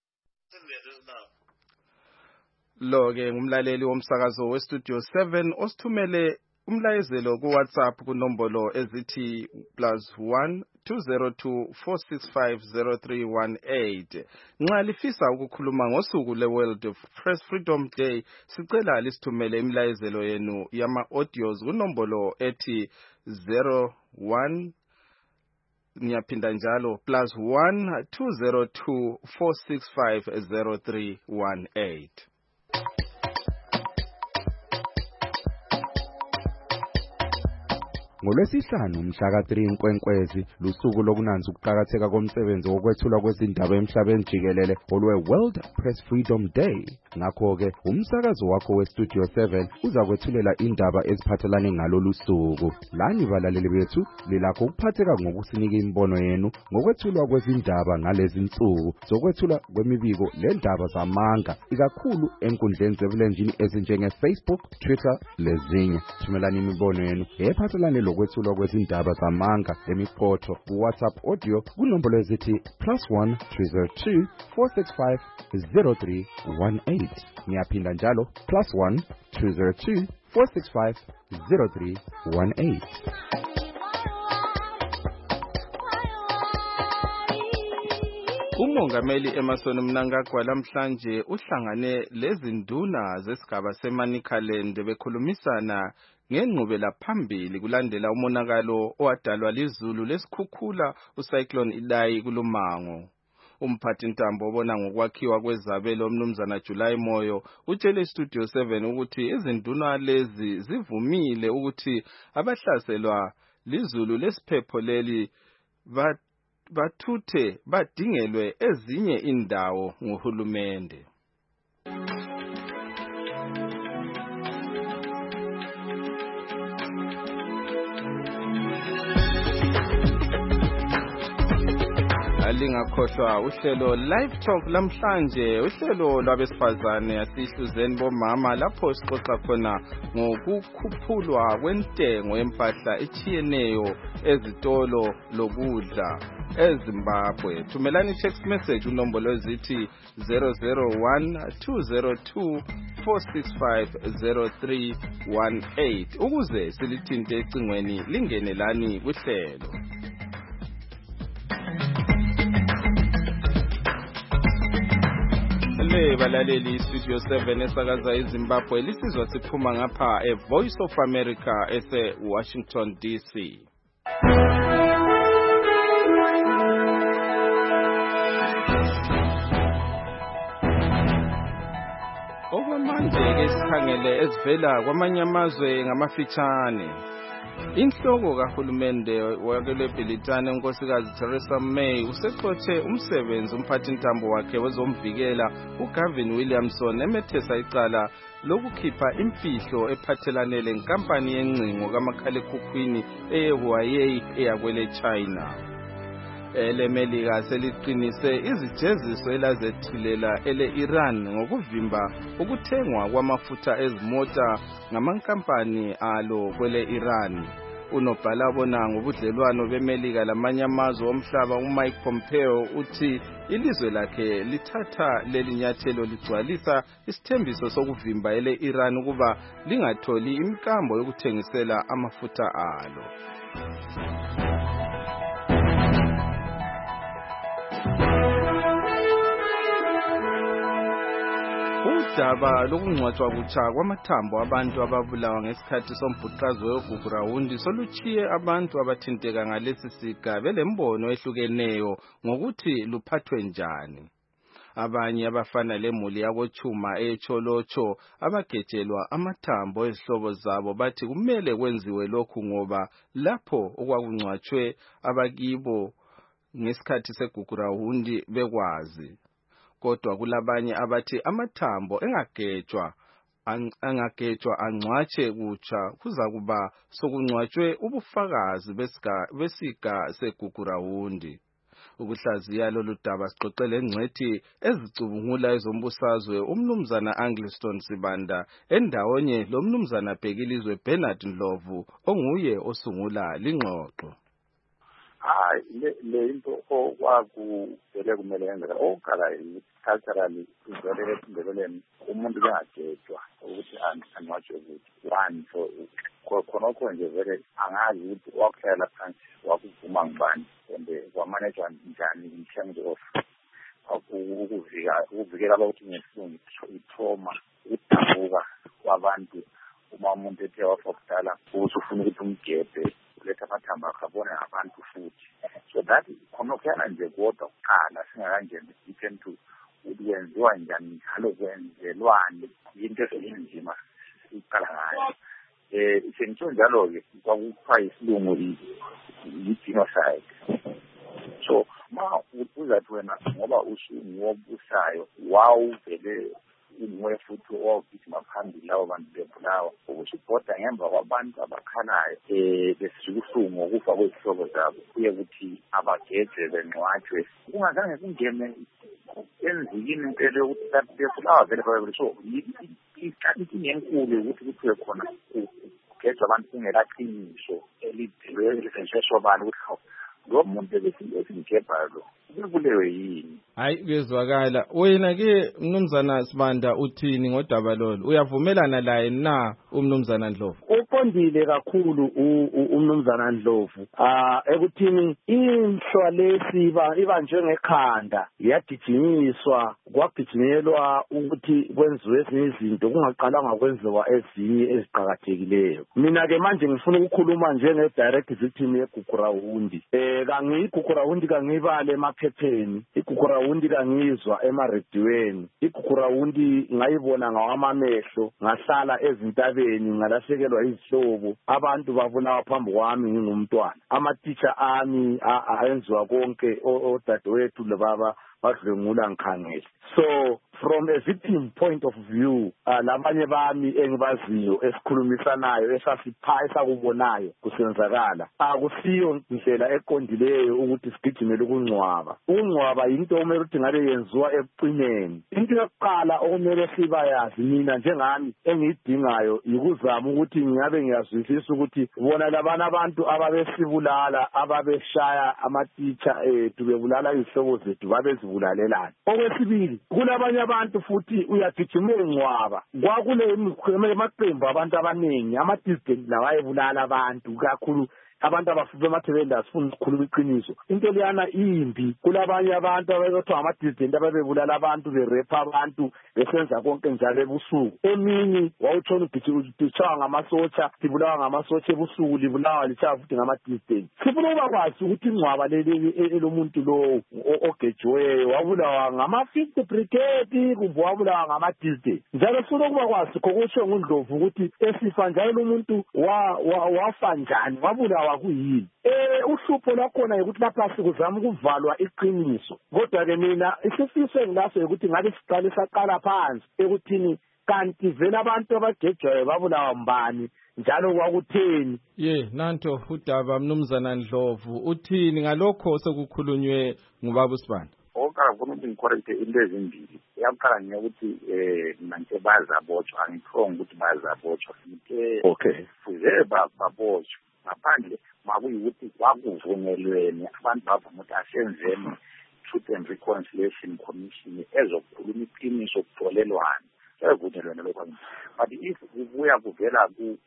Lo-ke ngumlaleli womsakazo weStudio 7 osithumele umlayezelo kuWhatsApp kunombolo ezithi +1 202 465 0318. Nxa lifisa ukukhuluma ngosuku le-World Press Freedom Day, sicela lisithumele imlayezelo yenu yama-audios kunombolo ethi 01 ngiyaphinda njalo +1 202 465 0318. NgoLwesihlanu mhla ka-3 Nkwenkwezi lusuku lokunanza ukuqhakatheka komsebenzi wokwethulwa kwezindaba emhlabeni jikelele olwe-World Press Freedom Day. Ngakho-ke umsakazo wakho weStudio 7 uzakwethulela indaba eziphathelane ngalolu suku. Lani balaleli bethu lilakho ukuphatheka ngokusinika imbono yenu ngokwethulwa kwezindaba ngalezi nsuku zokwethulwa kwemibiko lendaba zamanga, ikakhulu enkundleni zebulenjini ezinjenge Facebook, Twitter lezinye. Thumelani imibono yenu ephathelane lokwethulwa kwezindaba zamanga emiqotho WhatsApp audio kunombolo ezithi +1 302 465 0318. Ngiyaphinda njalo +1 202 465 0318. Umongameli Emmerson Mnangagwa lamhlanje uhlangane lezinduna zesigaba seManicaland bekhulumisana ngengqubela phambili kulandela umonakalo owadalwa lizulu lesikhukhula ucyclone Idai kulumango. Umphathi ntambo obona ngokwakhiwa kwezabelo umnumzana July Moyo utshele Studio 7 ukuthi izinduna lezi zivumile ukuthi abahlaselwa lizulu lesiphepho leli bathuthe badingelwe ezinye indawo nguhulumende. Alingakhohlwa uhlelo Live Talk lamhlanje, uhlelo lwabesifazane asihluzeni bomama lapho sixoxa khona ngokukhuphulwa kwentengo yempahla echiyeneyo ezitolo lokudla eZimbabwe. Thumelani text message unombolo ezithi 001-202-465-0318 ukuze silithinte ecingweni lingenelani kuhlelo. Balaleli Studio 7 esakaza eZimbabwe lisizwa siphuma ngapha Voice of America ese Washington DC. Okwamanje ke sikhangele ezivela kwamanye amazwe ngamafitshane. Inhloko kahulumende wakele Britane unkosikazi Theresa May usexoxe umsebenzi umphathi ntambo wakhe wezomvikela uGavin Williamson emethesa icala lokukhipha imfihlo ephathelane lenkampani yencingo kamakhalekhukhwini eHuawei eyakwele China. Elemelika seliqinise izijeziso elazethilela ele-Iran ngokuvimba ukuthengwa kwamafutha ezimota ngamankampani alo kwele Iran. Unobhala bona ngobudlelwano beMelika lamanye amazwe omhlaba uMike Pompeo uthi ilizwe lakhe lithatha leli nyathelo ligcwalisa isithembiso sokuvimba ele-Iran ukuba lingatholi imikambo yokuthengisela amafutha alo. Udaba lokungcwatshwa kutsha kwamathambo abantu ababulawa ngesikhathi sombhuqazo weGugurawundi soluchiye abantu abathinteka ngalesi siga belembono ehlukeneyo ngokuthi luphathwe njani. Abanye abafana lemuli yakoChuma eCholocho abagejelwa amathambo ezihlobo zabo bathi kumele kwenziwe lokhu ngoba lapho okwakungcwatshwe abakibo ngesikhathi segugurawundi bekwazi. Kodwa kulabanye abathi amathambo engagejwa angcwatshe kutsha kuza kuba sokungcwatshwe ubufakazi besiga segugurawundi. Ukuhlaziya lolu daba siqoqele engcethi ezicubungula ezombusazwe umnumzana Angliston Sibanda endawonye lomnumzana Bhekilizwe Bernard Ndlovu onguye osungula lingxoxo. Le into okwakuvele kumele yenzeka okukala culturally kuvele eSindebeleni umuntu bengagejwa ukuthi angcwatshwe ukuthi one so khonokho nje vele angazi ukuthi wakuhlela phansi wakuvuma ngibani and wamanejwa njani in terms of ukuvikela ukuthi ngesilungu i-trauma ukudabuka kwabantu uma umuntu ethe wafa kudala ukuthi ufuna ukuthi umgebe uletha amathambo akhabone abantu futhi so that khonokho nje kodwa kuqala singakangeni i-10 to ukuthi kwenziwa njani njalo kwenzelwane into ezinzima iqala ngayo sengisho njalo-ke kwakuthiwa isilungu i-genocide so ma uzathi wena ngoba usungobusayo wawuvele unguwe futhi owawugijima phambili labo bantu bebulawa ukuthi ubhoda ngemva kwabantu abakhalayo besisukuhlungu ngokufa kwezihlobo zabo kuye ukuthi abagejwe bengcwatshwe kungazange kungene enzikini impela yokuthi bebulawa vele babele so inkinga enkulu ukuthi kuthiwe khona kugejwa abantu kungelaqiniso elisenze sobala ukuthi lo muntu esimgebhayo lo ubulewe yini. Hayi kuyezwakala. Wena-ke Mnumzana Sibanda uthini ngodaba lolu? Uyavumelana laye na uMnumzana Ndlovu? Uqondile kakhulu uMnumzana Ndlovu ekuthini inhlwa lesi iba njengekhanda yagijinyiswa kwagijinyelwa ukuthi kwenziwe ezinye izinto kungaqalanga kwenziwa ezinye eziqhakathekileyo. Mina-ke manje ngifuna ukukhuluma njenge-direct victim yeGugurawundi. IGugurawundi kangiyibale emaphepheni, iGugurawundi kangiyizwa emarediyweni, iGugurawundi ngayibona ngawamamehlo, ngahlala ezintabeni ngalahlekelwa izihlobo, abantu babulawa phambi kwami ngingumntwana, amatitsha ami ayenziwa konke odadewethu lebaba badlwengula ngikhangele. So from a victim point of view, labanye bami engibaziyo esikhulumisanayo esakubonayo kusenzakala akusiyo indlela eqondileyo ukuthi sigijimele ukungcwaba. Ukungcwaba into okumele ukuthi ngabe yenziwa ekuqineni. Into yokuqala okumele sibayazi mina njengami engiyidingayo yikuzama ukuthi ngiyabe ngiyazwisisa ukuthi bona labana abantu ababesibulala ababeshaya amatitsha ethu bebulala izihlobo zethu babezibulalelana. Okwesibili kulabanye abantu futhi uyagijima ungcwaba kwakule maqembu abantu abaningi ama-dissident lawa ayebulala abantu kakhulu abantu abafuthi emathebeni asifuna ukukhuluma iqiniso. Into liyana imbi kulabanye abantu ababethwa ama-dissident ababebulala abantu berepha abantu besenza konke njalo ebusuku. Eminye wawutshona utshaywa ngamasotsha, libulawa ngamasotsha ebusuku, libulawa litshaya futhi ngama-dissident. Sifuna ukuba kwazi ukuthi ingcwaba elomuntu lowo ogejiweyo wabulawa ngama-50 brigade kumbe wabulawa ngama-dissident. Njalo sifuna ukuba kwazi kokutsho nguNdlovu ukuthi esifa njalo umuntu wafa njani, wabulawa kuyini. Uhlupho lwakhona ukuthi lapha sikuzama ukuvalwa iqiniso. Kodwa-ke mina isifiso engilaso ukuthi ngabe saqala phansi ekuthini kanti vele abantu abagejwayo babulawa mbani njalo kwakutheni. Nanto udaba Mnumzana Ndlovu uthini ngalokho sekukhulunywe ngubaba uSibanda? Oqala khona ukuthi ngicorrecte into ezimbili. Yakuqala ngiyokuthi manje bazabotshwa, angikhongi ukuthi bazabotshwa. Okay. Fuze babotshwa. Ngaphandle makuyikuthi kwakuvunyelwene abantu bavuma ukuthi asenzeni Truth and Reconciliation Commission ezokukhuluma iqiniso kutholelwana sevunyelwene lokho. But if kubuya kuvela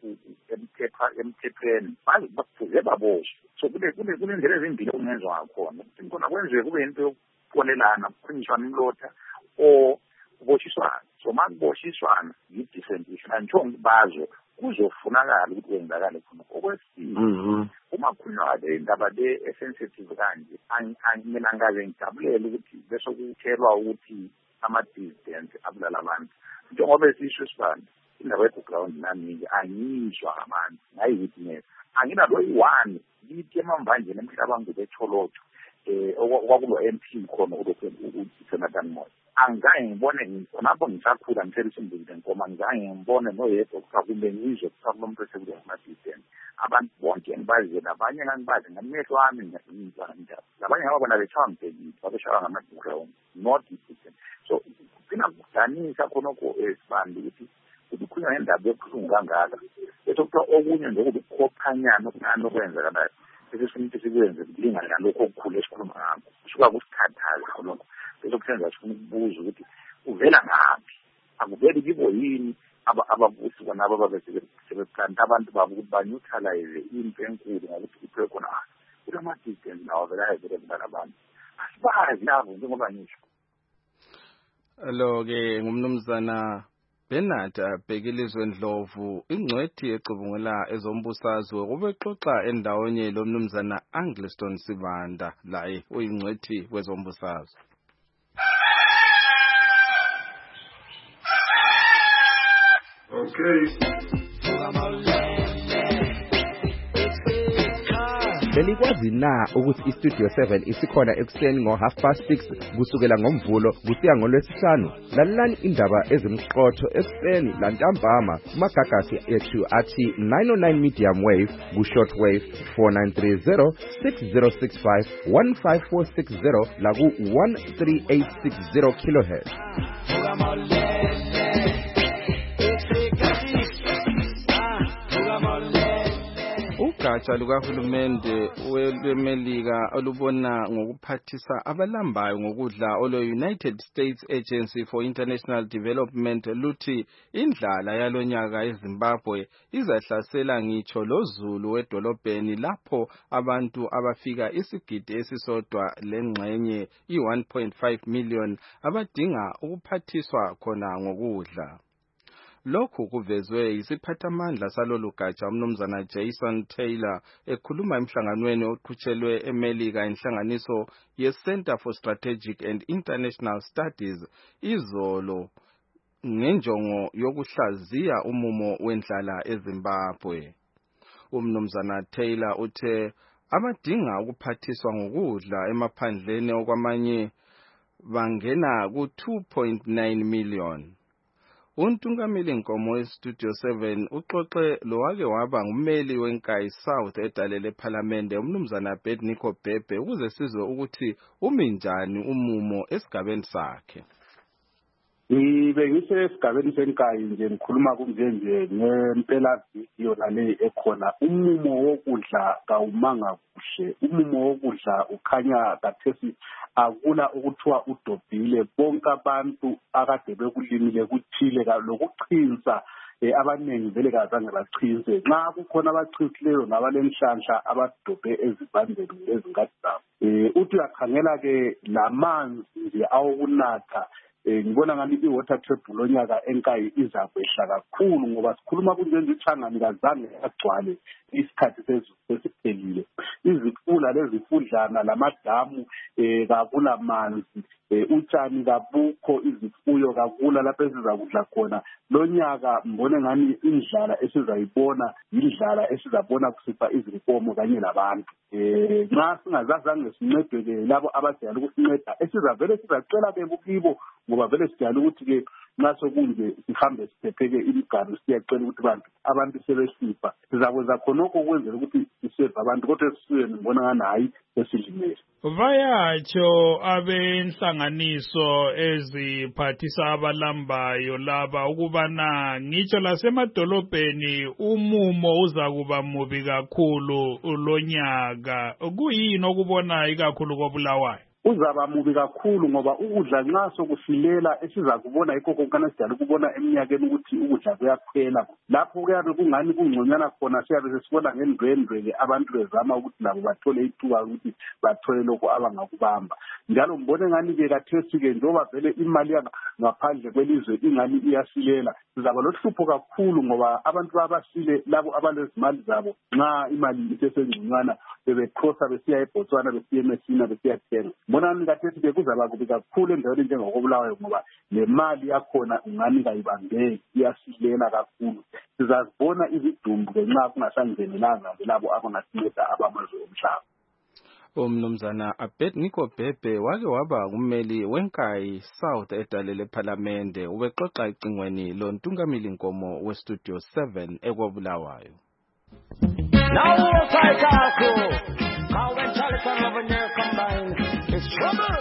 emthethweni bakufuze baboshwe. So kunendlela ezimbili okungenzwa ngakhona ukuthi khona kwenziwe kube into yokukolelana kukhulunyiswana umlotha or kuboshiswana. So makuboshiswana yi-different issue nantsho bazo kuzofunakala ukuthi kwenzakale khona. Okwesibili uma kukhulunywa indaba le esensitive kanje mina ngaze ngijabulele ukuthi bese kuthelwa ukuthi ama-dissident abulala abantu njengoba esisho Sibanda indaba yeGugurawundi nami angiyizwa abantu ngayi-witness anginalo i-one lithi emamvanjeni emhlabanga betholotho okwakulwa MP khona uSenathan Moyo. Angizange ngibone khonapho ngisakhula ngithela isimbili lenkomo angizange ngibone noyedwa kumbe ngizwe kulo president ama-dissident abantu bonke ngibazile nabanye ngangibazi ngamehlo ami ngiyizwa njalo labanye ngababona betshaywa mbhekile babeshaywa ngama-Gugurawundi not dissident. So kugcina kudanisa khonokho Sibanda ukuthi kukhulunywa ngendaba yobuhlungu kangaka bese kuthiwa okunye nje ukukhophanyana okungani okwenzakalayo esifuna ukuthi sikwenze kulingana nalokho okukhulu esikhuluma ngakho kusuka kusikhathazi khonokho bese kusenza sifuna ukubuza ukuthi uvela ngaphi akuveli kibo yini ababusi bona ababesebekanta abantu babo ukuthi baneutralize into enkulu ngokuthi kuthiwe khona kulama-dissident nawo vele ayevele kulala abantu asibazi nabo njengoba ngisho. Lo-ke ngumnumzana Bernard Bhekilizwe Ndlovu ingcwethi ecubungula ezombusazwe kubexoxa endaweni lo mnumzana Angliston Sibanda laye uyingcwethi wezombusazwe. Okay. Belikwazi na ukuthi iStudio 7 isikhona ekuseni ngo6:30 kusukela ngoMvulo kusiya ngoLwesihlanu. Lalelani indaba ezimqotho ekuseni lantambama kumagagasi ethu athi 909 medium wave ku-short wave 4930 6065 15460 la ku-13860 kilohertz. Ugatsha lukahulumende weMelika olubona ngokuphathisa abalambayo ngokudla olo-United States Agency for International Development luthi indlala yalonyaka eZimbabwe izahlasela ngitsho lozulu wedolobheni lapho abantu abafika isigidi esisodwa lengxenye i-1.5 million abadinga ukuphathiswa khona ngokudla. Lokhu kuvezwe yisiphathamandla salolu gatsha umnumzana Jason Taylor ekhuluma emhlanganweni oqhutshelwe eMelika inhlanganiso ye-Center for Strategic and International Studies izolo ngenjongo yokuhlaziya umumo wendlala eZimbabwe. Umnumzana Taylor uthe abadinga ukuphathiswa ngokudla emaphandleni okwamanye bangena ku-2.9 million. Untungameli Nkomo weStudio 7 uxoxe lowake waba ngummeli weNkayi South edalele ePhalamende umnumzana Abednego Bhebhe ukuze sizwe ukuthi uminjani umumo esigabeni sakhe. Ngibe ngisesigabeni seNkayi nje ngikhuluma kunjenje ngempela video lale ekhona umumo wokudla kawumanga kuhle. Umumo wokudla ukhanya kathesi akula ukuthiwa udobhile bonke abantu akade bekulimile kuthile lokuchinsa abaningi vele kazange bachinse nxa kukhona abachinsileyo ngabalenhlanhla abadobhe ezibandeni ezingadi zabo. Uthi uyakhangela ke lamanzi nje awokunatha ngibona ngani i-water table lonyaka eNkayi izakwehla kakhulu ngoba sikhuluma kunjenje ichangani kazange agcwale isikhathi sesiphelile. Izifula lezifudlana lamadamu kakula manzi, utshani kabukho, izifuyo kakula lapho esizakudla khona. Lonyaka mbone ngani indlala esizayibona yindlala esizabona kusipha izinkomo kanye labantu. Nxa singazange sincedwe labo abadala ukusinceda esizavele sizacela ke kukibo ngoba vele sijala ukuthi ke nxa sokunje sihambe siphepheke imiganu siyacela ukuthi abantu sebesifa sizakwenza khonokho ukwenzela ukuthi siseve abantu kodwa esiswini ngibona ngani hayi esilimele. Bayatsho abenhlanganiso eziphathisa abalambayo laba ukubana ngitsho lasemadolobheni umumo uzakuba mubi kakhulu lonyaka. Kuyini okubona ikakhulu koBulawayo? Uzaba mubi kakhulu ngoba ukudla nxa sokusilela esizakubona yikho konkana sijala ukubona eminyakeni ukuthi ukudla kuyaphela. Lapho kuyabe kungani kungconywana khona siyabe sesibona ngendwendwe abantu bezama ukuthi labo bathole ithuba ukuthi bathole lokho abangakubamba. Njalo mbone ngani ke kathesi ke njoba vele imali ngaphandle kwelizwe ingani iyasilela. Sizaba lohlupho kakhulu ngoba abantu babasile labo abalezimali zabo nxa imali isesengconywana bebekhosa besiya eBotswana besiya eMessina besiyathenga. Mbona ngathi ke kuzaba kubi kakhulu endaweni njengokoBulawayo ngoba le mali yakhona ungani kayibambeki iyasilela kakhulu. Sizazibona izidumbu ngenxa kungasangenelanga labo abangasinceda abamazwe omhlaba. Umnumzana Abednego Bhebhe wake waba ngummeli weNkayi South edalele ePhalamende ubexoxa icingweni lontungameli Nkomo weStudio 7 ekoBulawayo. Now we'll take our how when Charlton over there combine, it's trouble.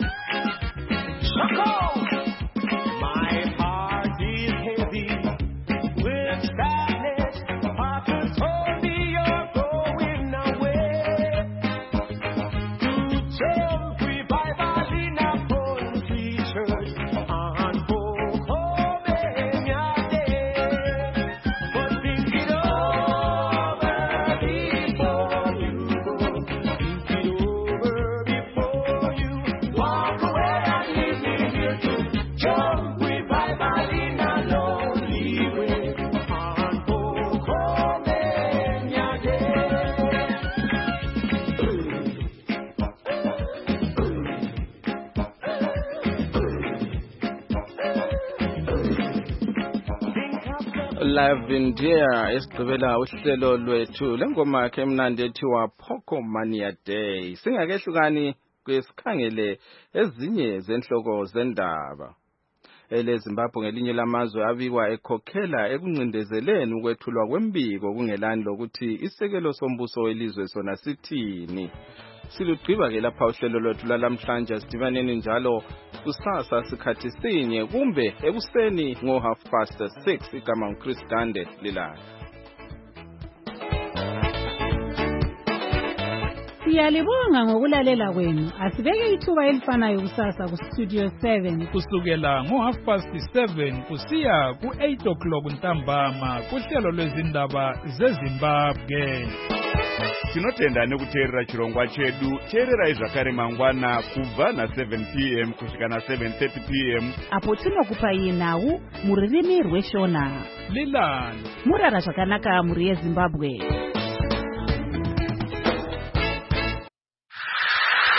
Shako! My heart is heavy with sadness. Papa told me you're going away to some revival in a country church and home in your day. But think it over before you go. Think it over before you walk away and leave me here to jump revival in a lonely way and home in your day. Live India esigqibela uhlelo lwethu lengoma yakhe emnandi ethiwa Poco Mania Day. Singakehlukani kwesikhangele ezinye zenhloko zendaba. EleZimbabwe ngelinye lamazwe abikwa ekhokhela ekuncindezeleni ukwethulwa kwembiko kungelani lokuthi isekelo sombuso welizwe sona sithini. Silugqiba ke lapha uhlelo lwethu lalamhlanje sidibaneni njalo kusasa sikhathi sinye kumbe ekuseni ngo6:30 igama nguChris Dande lilala. Siyalibonga ngokulalela kwenu. Asibeke ithuba elifanayo kusasa ku Studio 7 kusukela ngo7:30 kusiya ku8 ntambama kuhlelo lwezindaba zeZimbabwe. Tinotenda nekuteerera chirongwa chedu. Teererai zvakare mangwana kubva na7 p.m. kusvika na7:30 p.m. apo tinokupai nhau mururimi rweshona. Lilani murara zvakanaka muri yeZimbabwe.